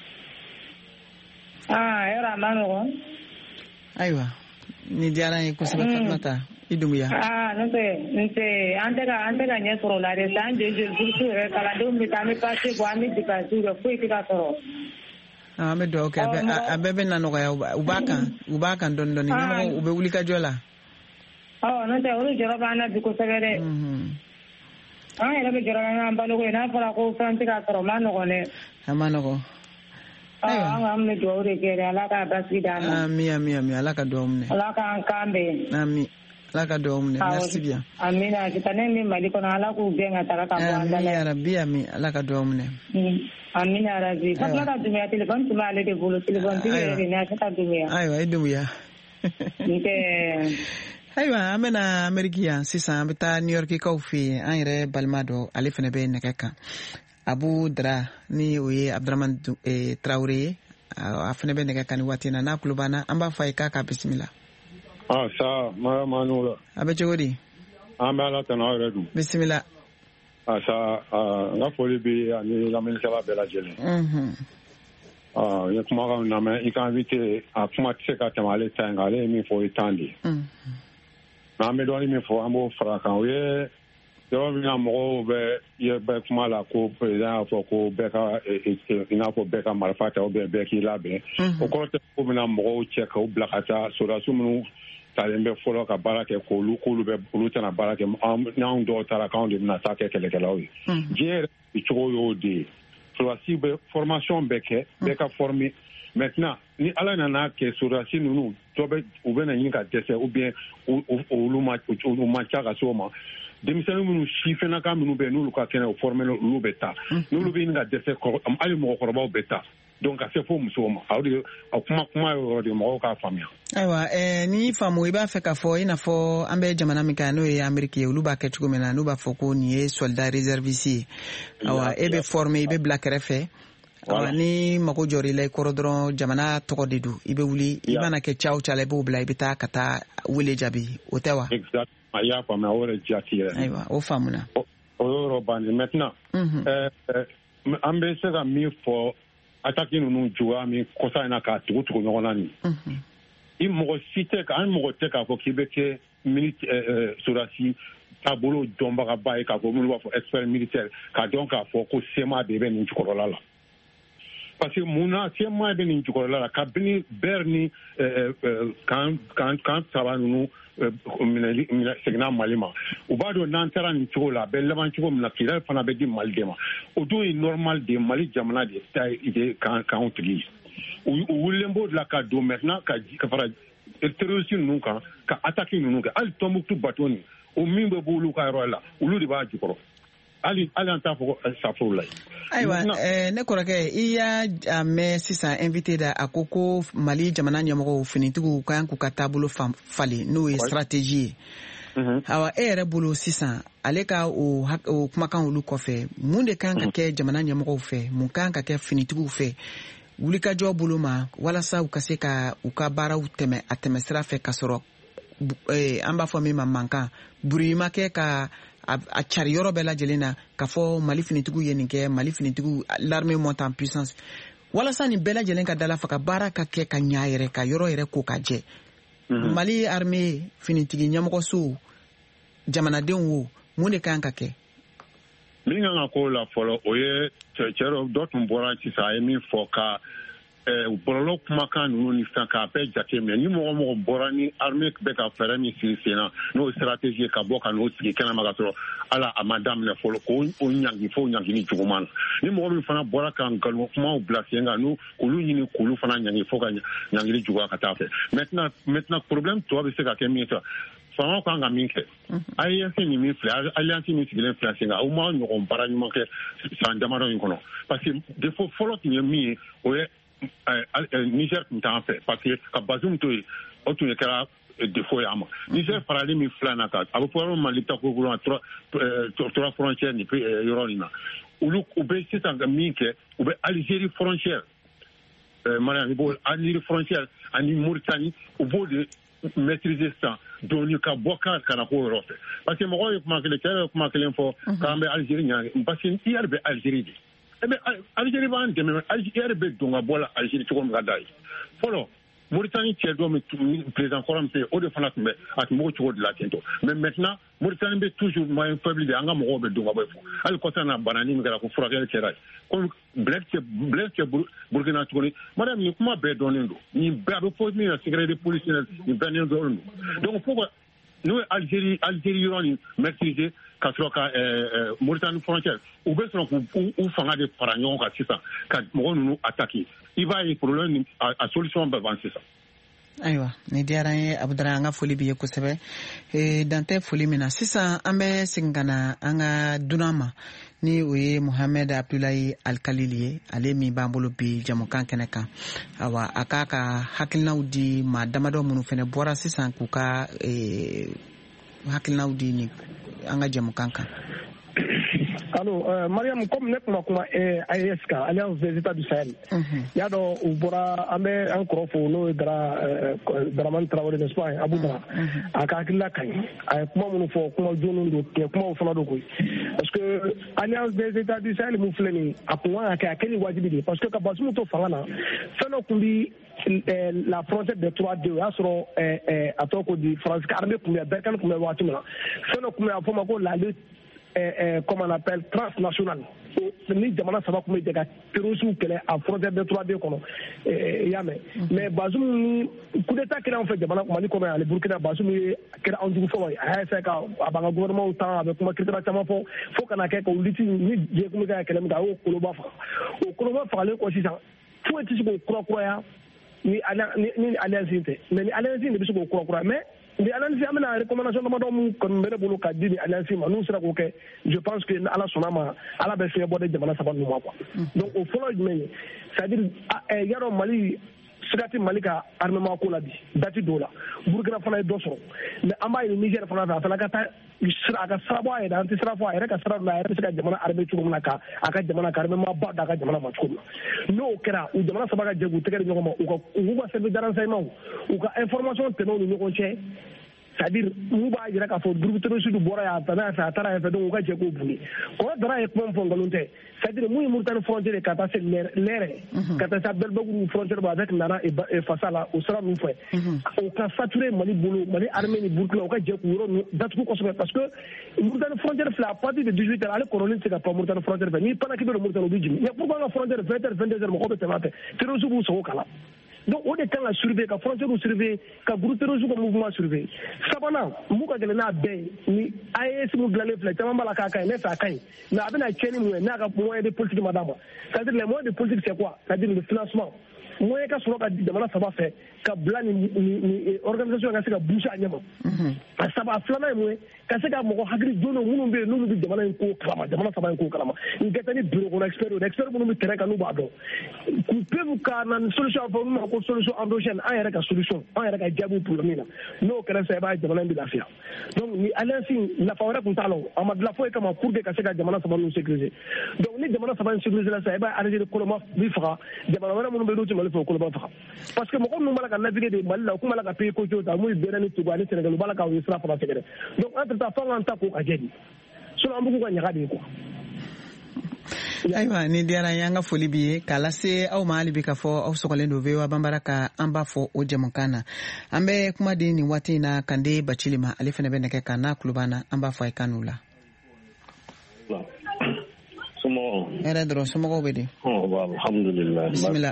Aa yɔrɔ a ma nɔgɔn. Ayiwa ni diyara n ye kosɛbɛ Fatumata i Dumbuya. Aa n'o tɛ n tɛ an tɛ ka an tɛ ka ɲɛ sɔrɔ o la dɛ san joli joli burusu yɛrɛ kalandenw bɛ taa an bɛ paase bɔ an bɛ dipasiw kɛ foyi tɛ ka sɔrɔ. An bɛ dugawu kɛ a bɛɛ bɛ na nɔgɔya u b'a kan u b'a kan dɔɔni dɔɔni ɲɛmɔgɔ u bɛ wuli ka jɔ la. Ɔ n'o tɛ olu jɔrɔ b'an na bi kosɛbɛ dɛ. An yɛrɛ bɛ jɔrɔ n'an balo ko ye n'a fɔra ko fɛn tɛ ka sɔrɔ ma nɔgɔn dɛ. A ma nɔgɔn. Ayiwa an bɛ dugawu de kɛ dɛ Ala ka basigi d'an ma. Ami ami ami Ala ka dugawu minɛ. Ala k'an kan bɛn. Ami Ala ka dugawu minɛ merci bien. Amina sitanɛ min Mali kɔnɔ Ala k'u gɛn ka taga ka bɔ an da la. Ami yarabi ami Ala ka dugawu minɛ. Amina yarabi. Fatumata Dumbuya téléphone tun b'ale de bolo téléphone tigi yɛrɛ de ni Asita Dumbuya. Ayiwa i Dumbuya. Nse. Ayiwa an bɛna Ameriki yan sisan an bɛ taa New York kaw fɛ yen an yɛrɛ balima dɔ ale fana bɛ nɛgɛ kan Abu Dara ni o ye Abdramane Traoré ye a fana bɛ nɛgɛ kan ni waati na n'a kulo banna an b'a fɔ a ye k'a ka bisimila. Ah sa mara manu la. A bɛ cogo di? An bɛ Ala tanu aw yɛrɛ dun. Bisimila. Ah sa n ka foli bɛ ani lamɛnnikɛla bɛɛ lajɛlen. Ah n ye kumakan lamɛn i ka invité a kuma tɛ se ka tɛmɛ ale ta in kan ale ye min fɔ o ye tan de ye. N'an bɛ dɔɔnin min fɔ an b'o fara a kan o ye yɔrɔ min na mɔgɔw bɛ bɛ kuma la ko président y'a fɔ ko bɛɛ ka i n'a fɔ bɛɛ ka marifa ta ou bien bɛɛ k'i labɛn o kɔrɔ tɛ ko bɛna mɔgɔw cɛ k'u bila ka taa sɔrɔdasi minnu talen bɛ fɔlɔ ka baara kɛ k'olu k'olu bɛ olu tɛna baara kɛ n'anw dɔw taara k'anw de bɛna taa kɛ kɛlɛkɛlaw ye diɲɛ yɛrɛ cogo y'o de ye sɔrɔdasi bɛ formation bɛ kɛ bɛɛ ka former maintenant ni ala nana ke surasi nunu to be u be na ɲini ka dɛsɛ ou bien olu ma olu ma ca ka so ma denmisɛnnin minnu sifinnaka minnu bɛ n'olu ka kɛnɛ o formé olu bɛ taa n'olu bɛ ɲini ka dɛsɛ hali mɔgɔkɔrɔbaw bɛ taa donc ka se fo musow ma aw de a kuma kuma yɔrɔ de mɔgɔw k'a faamuya. Ayiwa ɛɛ ni faamu i b'a fɛ k'a fɔ i n'a fɔ an bɛ jamana min kan n'o ye Amérique ye olu b'a kɛ cogo min na n'u b'a fɔ ko nin ye soldat réserviste ye ayiwa e bɛ formé i bɛ bila kɛrɛfɛ ayiwa ni mago jɔra i la i kɔrɔ dɔrɔn jamana tɔgɔ de don i bɛ wuli i mana kɛ ca o ca la i b'o bila i bɛ taa ka taa wele jaabi o tɛ wa. Exact a y'a faamuya o yɛrɛ jaati yɛrɛ. Ayiwa o faamuna. o yɔrɔ bannen maintenant ɛɛ an bɛ se ka min fɔ attaque ninnu juguya min kɔsa in na k'a tugu tugu ɲɔgɔn na nin i mɔgɔ si tɛ an mɔgɔ tɛ k'a fɔ k'i bɛ kɛ militaire sɔrɔdasi taabolo dɔnbagaba ye k'a fɔ minnu b'a fɔ expert militaire k'a dɔn k'a fɔ ko sema de bɛ nin jukɔrɔla la parce que mun na sema bɛ nin jukɔrɔla la kabini bɛr ni kan kan kan saba ninnu seginna Mali ma u b'a dɔn n'an taara nin cogo la a bɛ laban cogo min na kira fana bɛ di Mali de ma o don ye normal de Mali jamana de ta de kan kan tigi u wulilen b'o de la ka don maintenant ka ka fara terroriste ninnu kan ka attaque ninnu kɛ hali Tombouctou bateau nin o min bɛ b'olu ka yɔrɔ la olu de b'a jukɔrɔ hali hali an t'a fɔ ko safurula ye. Ayiwa ɛɛ ne kɔrɔkɛ i y'a mɛn sisan invité da a ko ko Mali jamana ɲɛmɔgɔw finitigiw kan k'u ka taabolo falen n'o ye stratégie ye. Awa e yɛrɛ bolo sisan ale ka o o kumakan olu kɔfɛ mun de kan ka kɛ jamana ɲɛmɔgɔw fɛ mun kan ka kɛ finitigiw fɛ wulikajɔ bolo ma walasa u ka se ka u ka baaraw tɛmɛ a tɛmɛ sira fɛ ka sɔrɔ an b'a fɔ min ma mankan buri ma kɛ ka a cari yɔrɔ bɛɛ lajɛlen na k'a fɔ Mali finitigiw ye nin kɛ Mali finitigiw l'armée monte en puissance walasa nin bɛɛ lajɛlen ka dala fa ka baara ka kɛ ka ɲa yɛrɛ ka yɔrɔ yɛrɛ ko ka jɛ Mali armée finitigi ɲɛmɔgɔso jamanadenw wo mun de kan ka kɛ. Min kan ka k'o la fɔlɔ o ye cɛ dɔ tun bɔra sisan a ye min fɔ ka bɔlɔlɔ kumakan ninnu ni fɛn k'a bɛɛ jateminɛ ni mɔgɔ mɔgɔ bɔra ni armée bɛ ka fɛɛrɛ min sigi sen na n'o stratégie ye ka bɔ ka n'o sigi kɛnɛma ka sɔrɔ ala a ma daminɛ fɔlɔ k'o ɲangi fo ɲangi ni juguman na ni mɔgɔ min fana bɔra ka nkalon kumaw bila sen kan n'u olu ɲini k'olu fana ɲangi fo ka ɲangili juguya ka taa fɛ maintenant maintenant problème tɔ bɛ se ka kɛ min ye fanga kan ka min kɛ alliance ni min filɛ alliance min sigilen filɛ sen kan aw ma ɲɔgɔn baara ɲuman kɛ san damadɔ in kɔnɔ parce que défaut fɔlɔ tun ye min ye o ye Niger tun t'an fɛ parce que ka Bazoum to yen o tun ye kɛra défaut ye a ma Niger farali min filɛ na kan a bɛ fɔ yɔrɔ min ma Liptako trois frontières ni yɔrɔ nin na olu u bɛ sisan ka min kɛ u bɛ Algérie frontière Mariam i b'o Algérie frontière ani Mauritanie u b'o de maîtriser sisan doni ka bɔ ka kana k'o yɔrɔ fɛ parce que mɔgɔw ye kuma kelen cɛ ye kuma kelen fɔ k'an bɛ Algérie ɲagami parce que i yɛrɛ bɛ Algérie de e bɛ Algérie b'an dɛmɛ Algérie bɛ don ka bɔ la Algérie cogo min ka d'a ye fɔlɔ Mauritanie cɛ dɔ min président kɔrɔ min fɛ yen o de fana tun bɛ a tun b'o cogo de la ten tɔ mais maintenant Mauritanie bɛ toujours moyen faible de an ka mɔgɔw bɛ don ka bɔ yen fɔ hali kɔsa na banani min kɛra ko furakɛli kɛra ye ko Blaise cɛ Blaise cɛ Burkina tuguni madame nin kuma bɛɛ dɔnnen don nin bɛɛ a bɛ fɔ min na secret de police nin bɛɛ nin dɔnnen don donc fo ka n'o ye Algérie Algérie yɔrɔ nin maîtriser ka sɔrɔ ka Mauritanie frontière u bɛ sɔrɔ k'u fanga de fara ɲɔgɔn kan sisan ka mɔgɔ ninnu attaquer i b'a ye problème a solution bɛɛ ban sisan. Ayiwa ni diyara an ye Abudara an ka foli b'i ye kosɛbɛ dantɛ foli min na sisan an bɛ segin ka na an ka dunan ma ni o ye Mohamed Abdulahi Alkalili ye ale min b'an bolo bi jamukan kɛnɛ kan awa a k'a ka hakilinaw di maa damadɔ minnu fana bɔra sisan k'u ka hakilinaw di ni an ka jamukan kan. Allo euh, Mariam comme ne kuma kuma eh, A E S kan Alliance des États du Sahel y'a dɔn u bɔra an bɛ an kɔrɔ fo n'o ye Dara Daramani Traoré n'est-ce pas Abu Dara a ka hakilila ka ɲi a ye kuma minnu fɔ kuma jɔnw don kɛ kumaw fana don koyi parce que Alliance des États du Sahel mun filɛ nin a kun kan ka kɛ a kɛ ni wajibi de parce que ka Bazoum to fanga na fɛn dɔ kun bi la frontière des trois D o y'a sɔrɔ a tɔgɔ ko di France armée kun bɛ Berkane kun bɛ waati min na fɛn dɔ kun bɛ a fɔ ma ko la lutte comme on appelle transnational ni jamana saba kun bɛ jɛ ka terroristes kɛlɛ a frontière des trois D kɔnɔ i y'a mɛn mais Bazoum ni coup d'état kɛra an fɛ jamana Mali kɔnɔ yan ale Burkina Bazoum ye kɛra an jugu fɔlɔ ye a y'a essayé ka a b'an ka gouvernement tan a bɛ kuma kiritira caman fɔ fo kana kɛ ka lutte ni jɛkulu bɛ ka kɛlɛ min kɛ a y'o koloba faga o koloba fagalen kɔ sisan foyi tɛ se k'o kurakuraya ni ni alliance tɛ mais ni alliance de bɛ se k'o kurakuraya mais ni alliance an bɛna recommandation damadɔ mun kɔni bɛ ne bolo ka di ni alliance ma n'u sera k'o kɛ je pense que ni ala sɔnna ma ala bɛ fiɲɛ bɔ de jamana saba ninnu ma quoi donc o fɔlɔ ye jumɛn ye c'est à dire yadɔ Mali sigati Mali ka armement ko la bi dati dɔw la Burkina fana ye dɔ sɔrɔ mais an b'a ye Niger fana fɛ a fana ka taa a ka sira bɔ a yɛrɛ an tɛ sira fɔ a yɛrɛ ka sira dɔ la a yɛrɛ bɛ se ka jamana armée cogo min na ka a ka jamana ka armement ba d'a ka jamana ma cogo min na n'o kɛra u jamana saba ka jɛ k'u tɛgɛ di ɲɔgɔn ma u ka u ka service de renseignement u ka information tɛmɛ u ni ɲɔgɔn cɛ c'est-à-dire mun b'a jira k'a fɔ groupe terroriste bɔra yan a taara yan fɛ a taara yan fɛ donc u ka jɛ k'o boli kɔrɔ dara ye kuma min fɔ nkalon tɛ c'est-à-dire mun ye Mauritanie frontière ka taa se lɛrɛ ka taa se Belbegou frontière ba avec Nana et Fassa la o sira ninnu fɛ o ka saturé Mali bolo Mali armée ni Burkina u ka jɛ k'u yɔrɔ ninnu datugu kosɛbɛ parce que Mauritanie frontière filɛ à partir de dix-huit heures ale kɔrɔlen tɛ se ka pan Mauritanie frontière fɛ n'i panna k'i bɛ don Mauritanie u bɛ jigin mais pourquoi an ka frontière vingt heures vingt-deux heures mɔgɔw bɛ tɛmɛ a fɛ terroriste b'u sogo kala donc o de kan ka surveiller ka frontière surveiller ka groupe terroriste ka mouvement surveiller sabanan mun ka gɛlɛn n'a bɛɛ ye ni A E S mun dilanlen filɛ caman b'a la k'a ka ɲi ne fɛ a ka ɲi mais a bɛna tiɲɛni mun ye n'a ka moyen de politique ma d'a ma c'est-à-dire les moyens de politique c'est quoi c'est-à dire le financement moyen ka sɔrɔ ka di jamana saba fɛ ka bila ni ni organisation ka se ka bouger a ɲɛma a saba filanan ye mun ye ka se ka mɔgɔ hakili joona minnu bɛ yen n'olu bɛ jamana in ko kalama jamana saba in ko kalama n kɛ tɛ ni bureau kɔnɔ expert o expert minnu bɛ terrain kan n'u b'a dɔn k'u pewu ka na ni solution fɔ olu ma ko solution endogène an yɛrɛ ka solution an yɛrɛ ka jaabi problème na n'o kɛra sisan i b'a ye jamana in bɛ lafiya donc ni alliance nafa wɛrɛ tun t'a la o a ma dilan foyi kama pour que ka se ka jamana saba ninnu sécuriser donc ni jamana saba in sécuriser la sisan i b'a ye Algérie koloma bi faga jamana wɛrɛ minnu bɛ yen n'u tɛ Mali fɛ o koloma faga parce que mɔgɔ minnu b'a la ka naviguer de Mali la u kun b'a la ka payer ko cogo ta mun ye Benin ni Togo ani Sénégal u b'a la ka o ye sira fana sɛgɛrɛ donc entre temps f'an k'an ta ko ka jɛ de sinon an b'u ka ɲaga de ye quoi. Ayiwa ni diyara n ye an ka foli b'i ye k'a lase aw ma hali bi k'a fɔ aw sɔgɔlen don V O A Banbara kan an b'a fɔ o jamukan na an bɛ kuma di nin waati in na Kande Bacili ma ale fana bɛ nɛgɛ kan n'a tulo b'an na an b'a fɔ a ye kan n'u la. Somɔgɔw. Hɛrɛ dɔrɔn somɔgɔw bɛ di. Alhamdulilayi. Bisimila.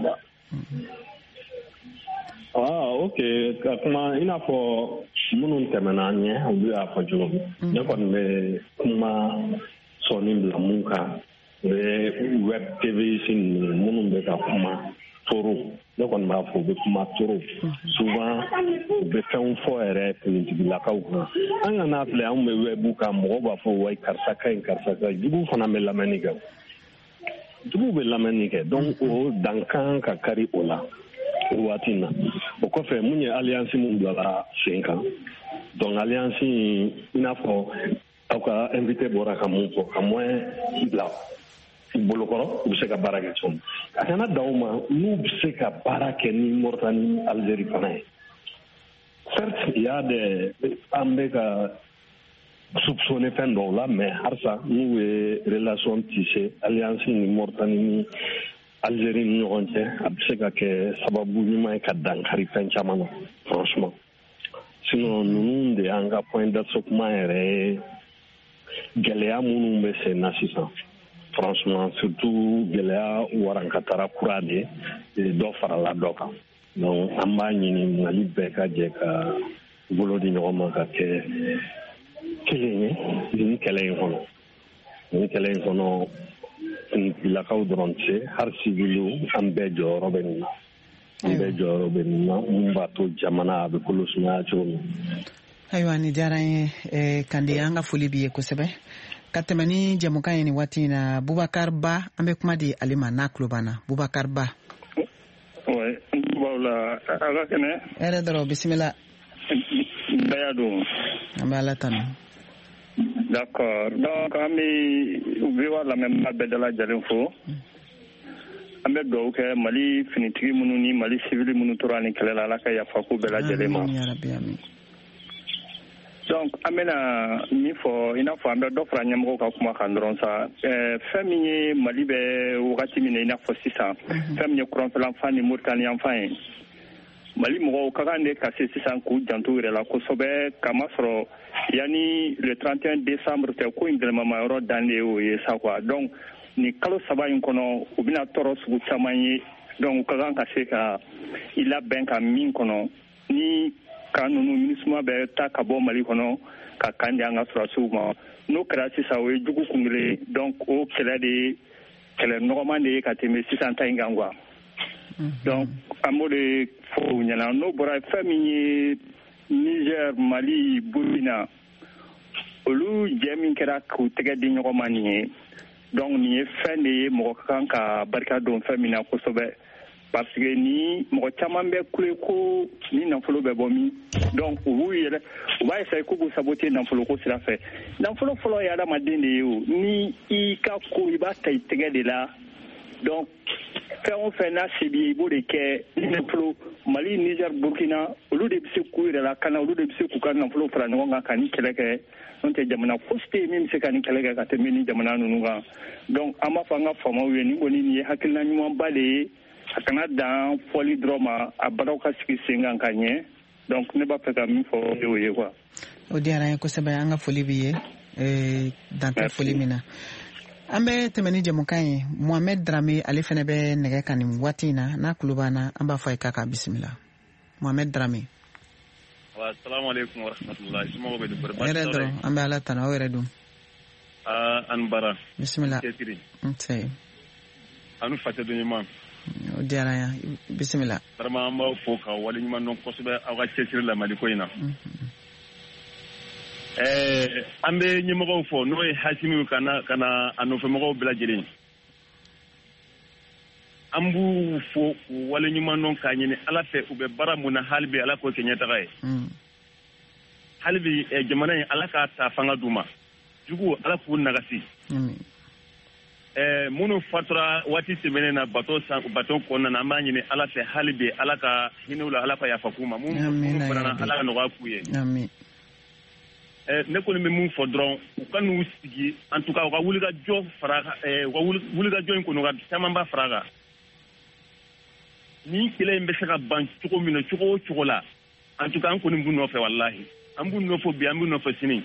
Ah, ok ka kuma i n'a fɔ minnu tɛmɛna an ɲɛ olu y'a fɔ cogo min ne kɔni bɛ kuma sɔnni bila mun kan o ye web T V si ninnu minnu bɛ ka kuma toro ne kɔni b'a fɔ u bɛ kuma toro souvent u bɛ fɛnw fɔ yɛrɛ finitigilakaw kan an ka n'a filɛ anw bɛ webu kan mɔgɔw b'a fɔ wa karisa ka ɲi karisa ka ɲi juguw fana bɛ lamɛnni kɛ juguw bɛ lamɛnni kɛ donc o dankan ka kari o la o waati na o kɔfɛ mun ye alliance mun bilala sen kan donc alliance in i n'a fɔ aw ka invité bɔra ka mun fɔ ka moyen bila bolokɔrɔ u bɛ se ka baara kɛ cogo min a kana dan o ma n'u bɛ se ka baara kɛ ni Mauritanie ni Algérie fana ye certes il y a des an bɛ ka soupçonner fɛn dɔw la mais halisa n'u ye relation tissé alliance ni Mauritanie ni Algérie ni ɲɔgɔn cɛ a bɛ se ka kɛ sababu ɲuman ye ka dankari fɛn caman na franchement sinon ninnu de y'an ka point d'achoppement yɛrɛ ye gɛlɛya minnu bɛ sen na sisan franchement surtout gɛlɛya warankatara kura de ye dɔ farala dɔ kan donc an b'a ɲini Mali bɛɛ ka jɛ ka bolo di ɲɔgɔn ma ka kɛ kelen ye nin kɛlɛ in kɔnɔ nin kɛlɛ in kɔnɔ finilakaw dɔrɔn tɛ hali civiliw an bɛɛ jɔyɔrɔ bɛ nin na an bɛɛ jɔyɔrɔ bɛ nin na mun b'a to jamana a bɛ kolo sumaya cogo min. Ayiwa ni diyara n ye Kande an ka foli b'i ye kosɛbɛ ka tɛmɛ ni jamukan ye nin waati in na Bubakari Ba an bɛ kuma di ale ma n'a tulo b'an na Bubakari Ba. Oui n tubabu la a ka kɛnɛ. Hɛrɛ dɔrɔn bisimila. Bɛɛ don. An bɛ Ala tanu. D'accord donc an bɛ V O A lamɛnbaga bɛɛ dalajɛlen fo an bɛ dugawu kɛ Mali finitigi minnu ni Mali civil minnu tora ni kɛlɛ la Ala ka yafa k'u bɛɛ lajɛlen ma. Donc an bɛna min fɔ i n'a fɔ an bɛ dɔ fara ɲɛmɔgɔw ka kuma kan dɔrɔn sa fɛn min ye Mali bɛ wagati min na i n'a fɔ sisan fɛn min ye kuranfɛlanfan ni Mauritanie yanfan ye Mali mɔgɔw ka kan de ka se sisan k'u janto yɛrɛ la kosɛbɛ kamasɔrɔ yanni le trente et un décembre tɛ ko in gɛlɛmama yɔrɔ dan de y'o ye sa quoi donc ni kalo saba in kɔnɔ u bɛna tɔɔrɔ sugu caman ye donc u ka kan ka se ka i labɛn ka min kɔnɔ ni kan ninnu MINUSMA bɛ taa ka bɔ Mali kɔnɔ ka kan di an ka sɔrɔsiw ma n'o kɛra sisan o ye jugu kun kelen donc o kɛlɛ de kɛlɛ nɔgɔman de ye ka tɛmɛ sisan ta in kan quoi donc amo de fo nyala no bora famille Niger, Mali, Burkina olu jemi kera ku tege di ñoko mani donc ni fende mo kan ka barka don famina ko sobe parce que ni mo chama be kule ko ni na folo be bomi donc wu yele wa esa ko ko saboter na folo ko sira fe na folo folo ya la madende yo ni i ka ko iba tay tege de la donc fait on fait na sibi bo de ke ni folo Mali, Niger, Burkina olu de bise ku la kana olu de bise ku kan na folo fra no nga kan keleke on te jamana foste mi se kan keleke ka te mini jamana nunu ga donc ama fanga fama we ni boni ni hakilna nyuma bale akana dan foli drama abaroka siki singa kanye donc ne ba peka mi fo yo ye quoi o diara ko seba anga foli biye eh dans ta foli mina ambe temeni je mukai Mohamed Dramé ale fene be nege kanim watina na kulubana amba fay kaka bismillah Mohamed Dramé wa assalamu alaykum wa rahmatullahi ismo be do barba eredo ambe ala tan o eredo ah an bara bismillah ntay anu fate do nyima o diara ya bismillah barma amba foka wali nyima non ko sobe awa cesir la mali koina eh ambe nyimo fo no e hasimi kana kana anofe mo bla jeli ambu fo wala nyuma non kanyene ala fe ube baramuna halbi ala ko kenyata gae mm halbi e jamana ala ka ta fanga duma jugu ala fu nagasi mm eh munu fatra wati semene na bato sa bato konna na manyine ala fe halbi ala ka hinula ala ka yafakuma munu fara ala no ga kuye amen ne ko ni mun fo dron u kanu sigi en tout cas o ka wuli ga jo faraga eh o wuli ga jo ko no ga tamamba faraga ni kile mbe saka ban chuko mino chuko chuko la en tout cas ko ni mun no fe wallahi am bun no fo bi am bun no fo sini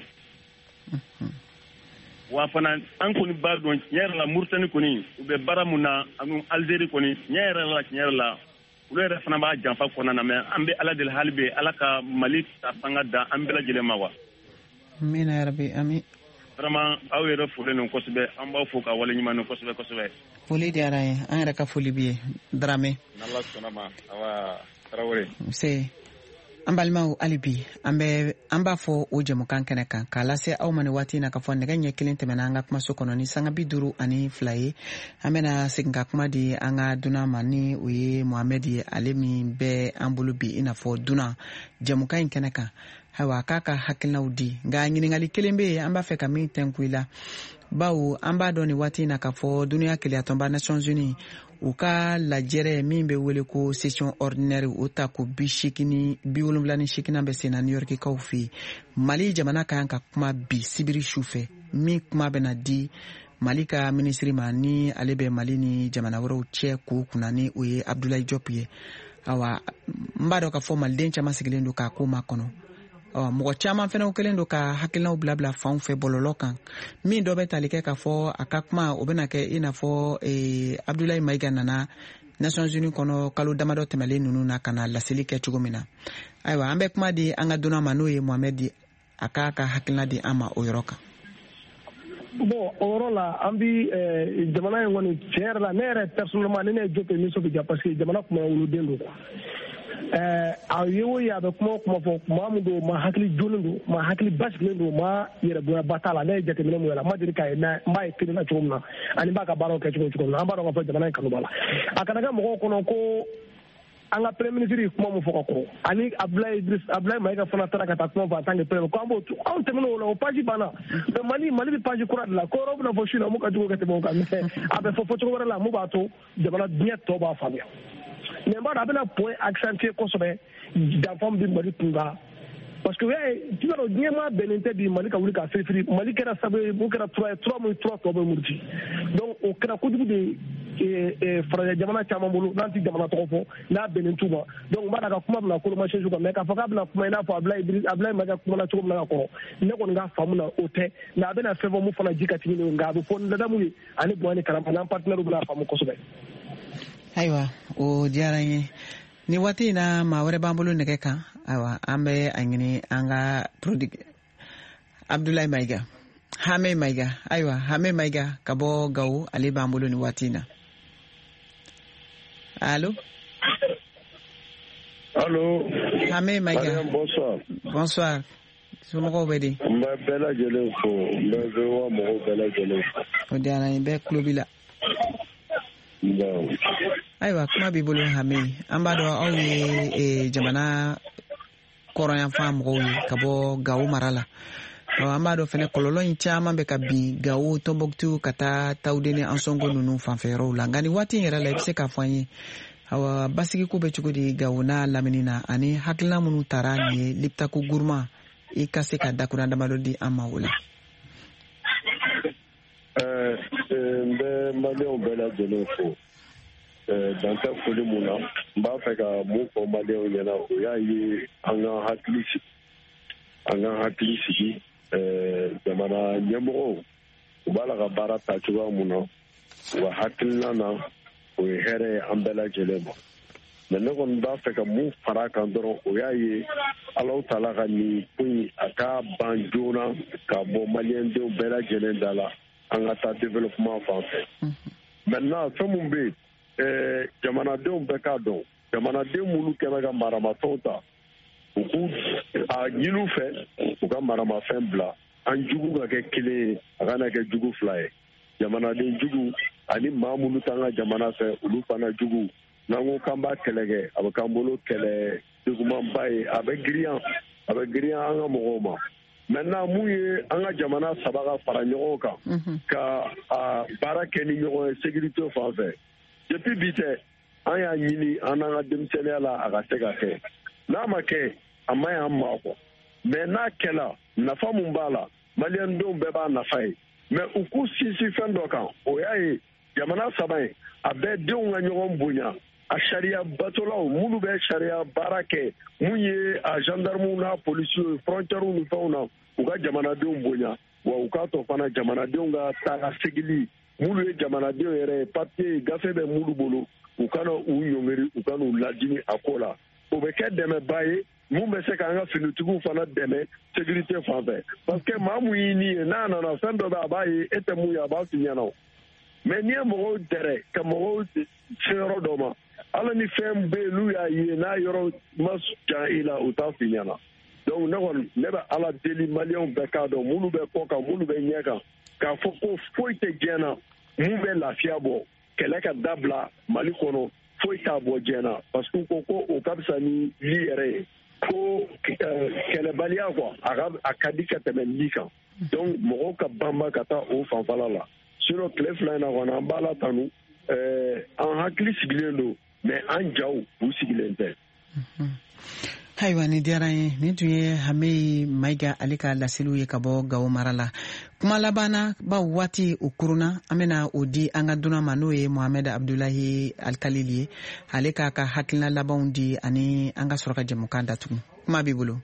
wa fana an ko ni ba don yer la murtani ko ni be baramuna anu algérie ko ni yer la yer la ulere fana ba jamfa ko na me ambe ala del halbe ala ka malik ta fanga da ambela jele mawa Amin ya rabbi amin vraiment awere fole non kosbe amba foka wala nyima non kosbe kosbe foli diara an ra ka foli biye Dramé Allah sonama awa Traoré c'est ambalmau alibi ambe amba fo o jemu kankene kan kala se aw mani wati na ka fo ne ganye kilin temena anga kuma sokono ni sanga biduru ani flaye amena singa kuma di anga duna mani uye Mohamed alemi be ambulubi ina fo duna jemu kankene kan hawa kaka hakilna udi nga nyiningali kelembe amba fe ka mi tenkuila bawo amba doni wati na ka fo dunia kele atomba Nations Unies uka la jere mimbe wele ko session ordinaire uta ko bishikini biwolumlani shikina be sena New York ka ufi Mali jamana ka yanka kuma bi sibiri shufe mi kuma bena di Malika ministry mani alebe Mali ni jamana woro che ko kunani uye Abdoulaye Diop ye awa mbado ka fo Mali dencha masigilendo ka ko makono Oh, mo chama fena ukelendo ka hakilna ublabla faun fe bololo kan mi do be talike ka fo akakma obena ke ina fo e Abdoulaye Maiga nana Nations Unies kono kalo damado temale nunu na kana la selike chugomina aiwa ambe kuma di anga duna manoye Mohamed akaka hakilna di ama oyoroka bon oro la ambi jamana ngoni cher la nere personnellement ne jope mi so bi parce que jamana kuma wulu dendo eh a yewo ya be kuma kuma fo mamudo ma hakli jolundo ma hakli basglendo ma yere bo batala ne jete mele mo la ma diri kay na mbay kini na chumna ani baka baro ke chuko chuko na baro ko jamana kanu bala akana ga mo ko no ko anga premier ministre kuma mo foko ko ani Abdoulaye Idriss Abdoulaye Maiga fana taraka ta kuma fa tangi premier ko ambo on temno wala o paji bana be mali mali bi paji kura la ko rob na fo shina mo ka jugo ke te mo ka me abe fo fo chuko la mo ba to jamana diet to ba famia mais mbaa abena point accentuer kosobe dans forme de Mali tunga parce que ouais tu vas dire moi benente di Mali ka wuli ka free Mali kera sabe mo kera trois trois mo trois to be murti donc o kera ko de e e frère jamana chama bolo nanti jamana to fo na benentuma donc mbaa ka kuma na ko ma cheju ko me ka faka na kuma na fo Abdoulaye Idriss Abdoulaye Maiga kuma na chuko na ko ne ko nga famu na ote na bena fevo mo fana jika tini nga do fo ndada mu ani bo ani kala na partenaire bula famu kosobe aiwa o diaranye ni wati na mawere bambulu nege kan aiwa ambe angini anga product Abdoulaye Maiga Hame Maiga aiwa Hame Maiga kabo gawu ali bambulu ni wati na allo Allô. Hame Maïga. Bonsoir. Bonsoir. Somɔgɔw bɛ di? N bɛ bɛɛ lajɛlen fo, n bɛ V O A mɔgɔw bɛɛ lajɛlen fo. O diyara n ye, bɛɛ tulo b'i la. Ayiwa, kuma b'i bolo Hame. An b'a dɔn aw ye jamana kɔrɔnyanfan mɔgɔw ye ka bɔ Gawo mara la. An b'a dɔn fɛnɛ kɔlɔlɔ in caman bɛ ka bin Gawo, Tombouctou ka taa Tawde ni Ansongo ninnu fanfɛ yɔrɔw la. Nka nin waati in yɛrɛ la i bɛ se k'a fɔ an ye awa basigi ko bɛ cogo di Gawo n'a lamini na ani hakilina minnu tara nin ye Liptako Gourma i ka se ka dakura damadɔ di an ma o la. N bɛ maliyɛnw bɛɛ lajɛlen fo dan tɛ foli mun na n b'a fɛ ka mun fɔ maliyɛnw ɲɛna o y'a ye an ka hakili sigi an ka hakili sigi jamana ɲɛmɔgɔw u b'a la ka baara ta cogoya mun na u ka hakilina na o ye hɛrɛ ye an bɛɛ lajɛlen ma mɛ ne kɔni b'a fɛ ka mun fara kan dɔrɔn o y'a ye Alahu Taala ka nin ko in a ka ban joona ka bɔ maliyɛndenw bɛɛ lajɛlen da la an ka taa développement fan fɛ maintenant fɛn mun bɛ yen jamanadenw bɛɛ k'a dɔn jamanaden minnu kɛmɛ ka maramafɛnw ta u k'u a ɲini u fɛ u ka maramafɛn bila an jugu ka kɛ kelen ye a kana kɛ jugu fila ye jamanaden jugu ani maa minnu t'an ka jamana fɛ olu fana jugu n'an ko k'an b'a kɛlɛ kɛ a bɛ k'an bolo kɛlɛ jugumanba ye a bɛ girinya a bɛ girinya an ka mɔgɔw ma maintenant mun ye an ka jamana saba ka fara ɲɔgɔn kan ka a baara kɛ ni ɲɔgɔn ye sécurité fan fɛ depuis bi tɛ an y'a ɲini an n'an ka denmisɛnniya la a ka se ka kɛ n'a ma kɛ a ma y'an ma kɔ mais n'a kɛla nafa mun b'a la maliyɛndenw bɛɛ b'a nafa ye mais u k'u sinsin fɛn dɔ kan o y'a ye jamana saba in a bɛɛ denw ka ɲɔgɔn bonya a sariya batolaw minnu bɛ sariya baara kɛ mun ye a gendarmew n'a policiers ye frontières ni fɛnw na u ka jamanadenw bonya wa u k'a to fana jamanadenw ka taa segili minnu ye jamanadenw yɛrɛ ye papier gafe bɛ minnu bolo u kana u ɲɔngiri u kana u lajini a ko la o bɛ kɛ dɛmɛba ye mun bɛ se k'an ka finitigiw fana dɛmɛ sécurité fan fɛ parce que maa mun y'i ni ye n'a nana fɛn dɔ bɛ a b'a ye e tɛ mun ye a b'a f'i ɲɛna mais n'i ye mɔgɔw dɛrɛ ka mɔgɔw se yɔrɔ dɔ ma ala ni fɛn bɛ yen n'u y'a ye n'a yɔrɔ ma jan i la u t'a f'i ɲɛna donc ne kɔni ne bɛ ala deli maliyɛnw bɛɛ k'a dɔn minnu bɛ kɔ kan minnu bɛ ɲɛ kan k'a fɔ ko foyi tɛ diɲɛ na mun bɛ lafiya bɔ kɛlɛ ka dabila mali kɔnɔ foyi t'a bɔ diɲɛ na parce que u ko ko o ka fisa ni li yɛrɛ ye ko kɛlɛbaliya quoi a ka di ka tɛmɛ li kan donc mɔgɔw ka banba ka taa o fanfɛla la sinon tile fila in na kɔni an b'a la tanu an hakili sigilen don mais an jaw u sigilen tɛ. Ayiwa ni diyara n ye nin tun ye Hame Mayiga ale ka laseliw ye ka bɔ Gawo mara la kuma laban na bawo waati o kurunna an bɛna o di an ka dunan ma n'o ye Mohamed Abdulahi Alkalili ye ale k'a ka hakilina labanw di ani an ka sɔrɔ ka jɛmukan datugu kuma b'i bolo.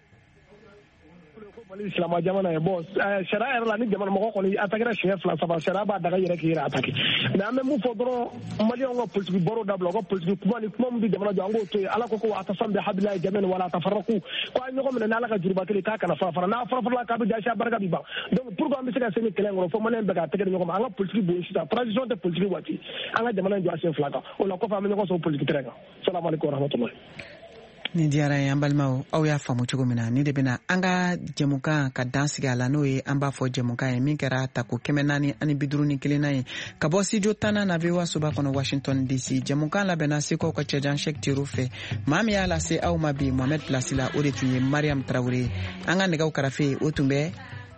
Mali Islama jamana ye bon sariya yɛrɛ la ni jamana mɔgɔ kɔni attaquera siɲɛ fila saba sariya b'a daga yɛrɛ k'i yɛrɛ attaquer mais an bɛ mun fɔ dɔrɔn maliyɛnw ka politique baro dabila u ka politique kuma ni kuma min bɛ jamana jɔ an k'o to yen ala ko ko atasamu bihablillahi jamii'an wala tafarraqu ko an ɲɔgɔn minɛ n'ala ka juruba kelen k'a kana fara fara n'a fara farala k'a bɛ jasi barika bi ban donc pourquoi an bɛ se ka se ni kɛlɛ in kɔnɔ fo maliyɛn bɛɛ ka tɛgɛ di ɲɔgɔn ma an ka politique bon sisan transition tɛ politique waati an ka jamana in jɔ a sen fila kan o la kɔfɛ an bɛ ɲɔgɔn sɔrɔ politique terrain kan salamu aleykum wa rahmatullahi. Ni diyara ye an balimaw aw y'a faamu cogo min na ni de bɛna an ka jɛmukan ka dan sigi a la n'o ye an b'a fɔ jɛmukan ye min kɛra tako kɛmɛ naani ani bi duuru ni kelen na ye ka bɔ studio tanna na V O A soba kɔnɔ Washington D C jɛmukan labɛnna seko ka cɛjan Sheikh Tiru fɛ maa min y'a lase aw ma bi Mohamed Place la o de tun ye Mariam Traoré an ka nɛgɛw karafe o tun bɛ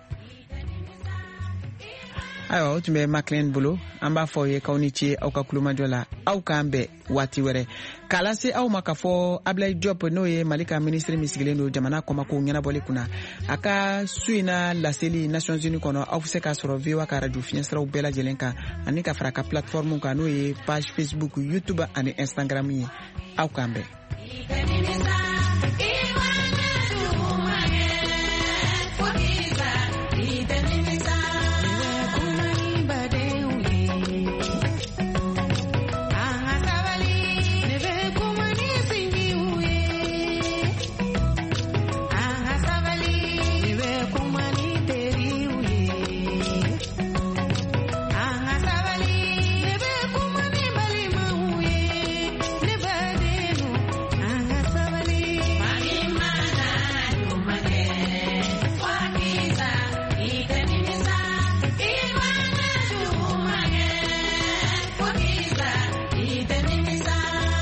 ayiwa o tun bɛ Maclean bolo an b'a fɔ ye k'aw ni ce aw ka kulomajɔ la aw k'an bɛn waati wɛrɛ k'a lase aw ma k'a fɔ Ablaye Diop n'o ye Mali ka ministre min sigilen don jamana kɔmako ɲɛnabɔli kunna a ka su in na laseli Nations Unies kɔnɔ aw bɛ se k'a sɔrɔ V O A ka radio fiɲɛsiraw bɛɛ lajɛlen kan ani ka fara ka plateforme kan n'o ye page Facebook YouTube ani Instagram ye aw k'an bɛn.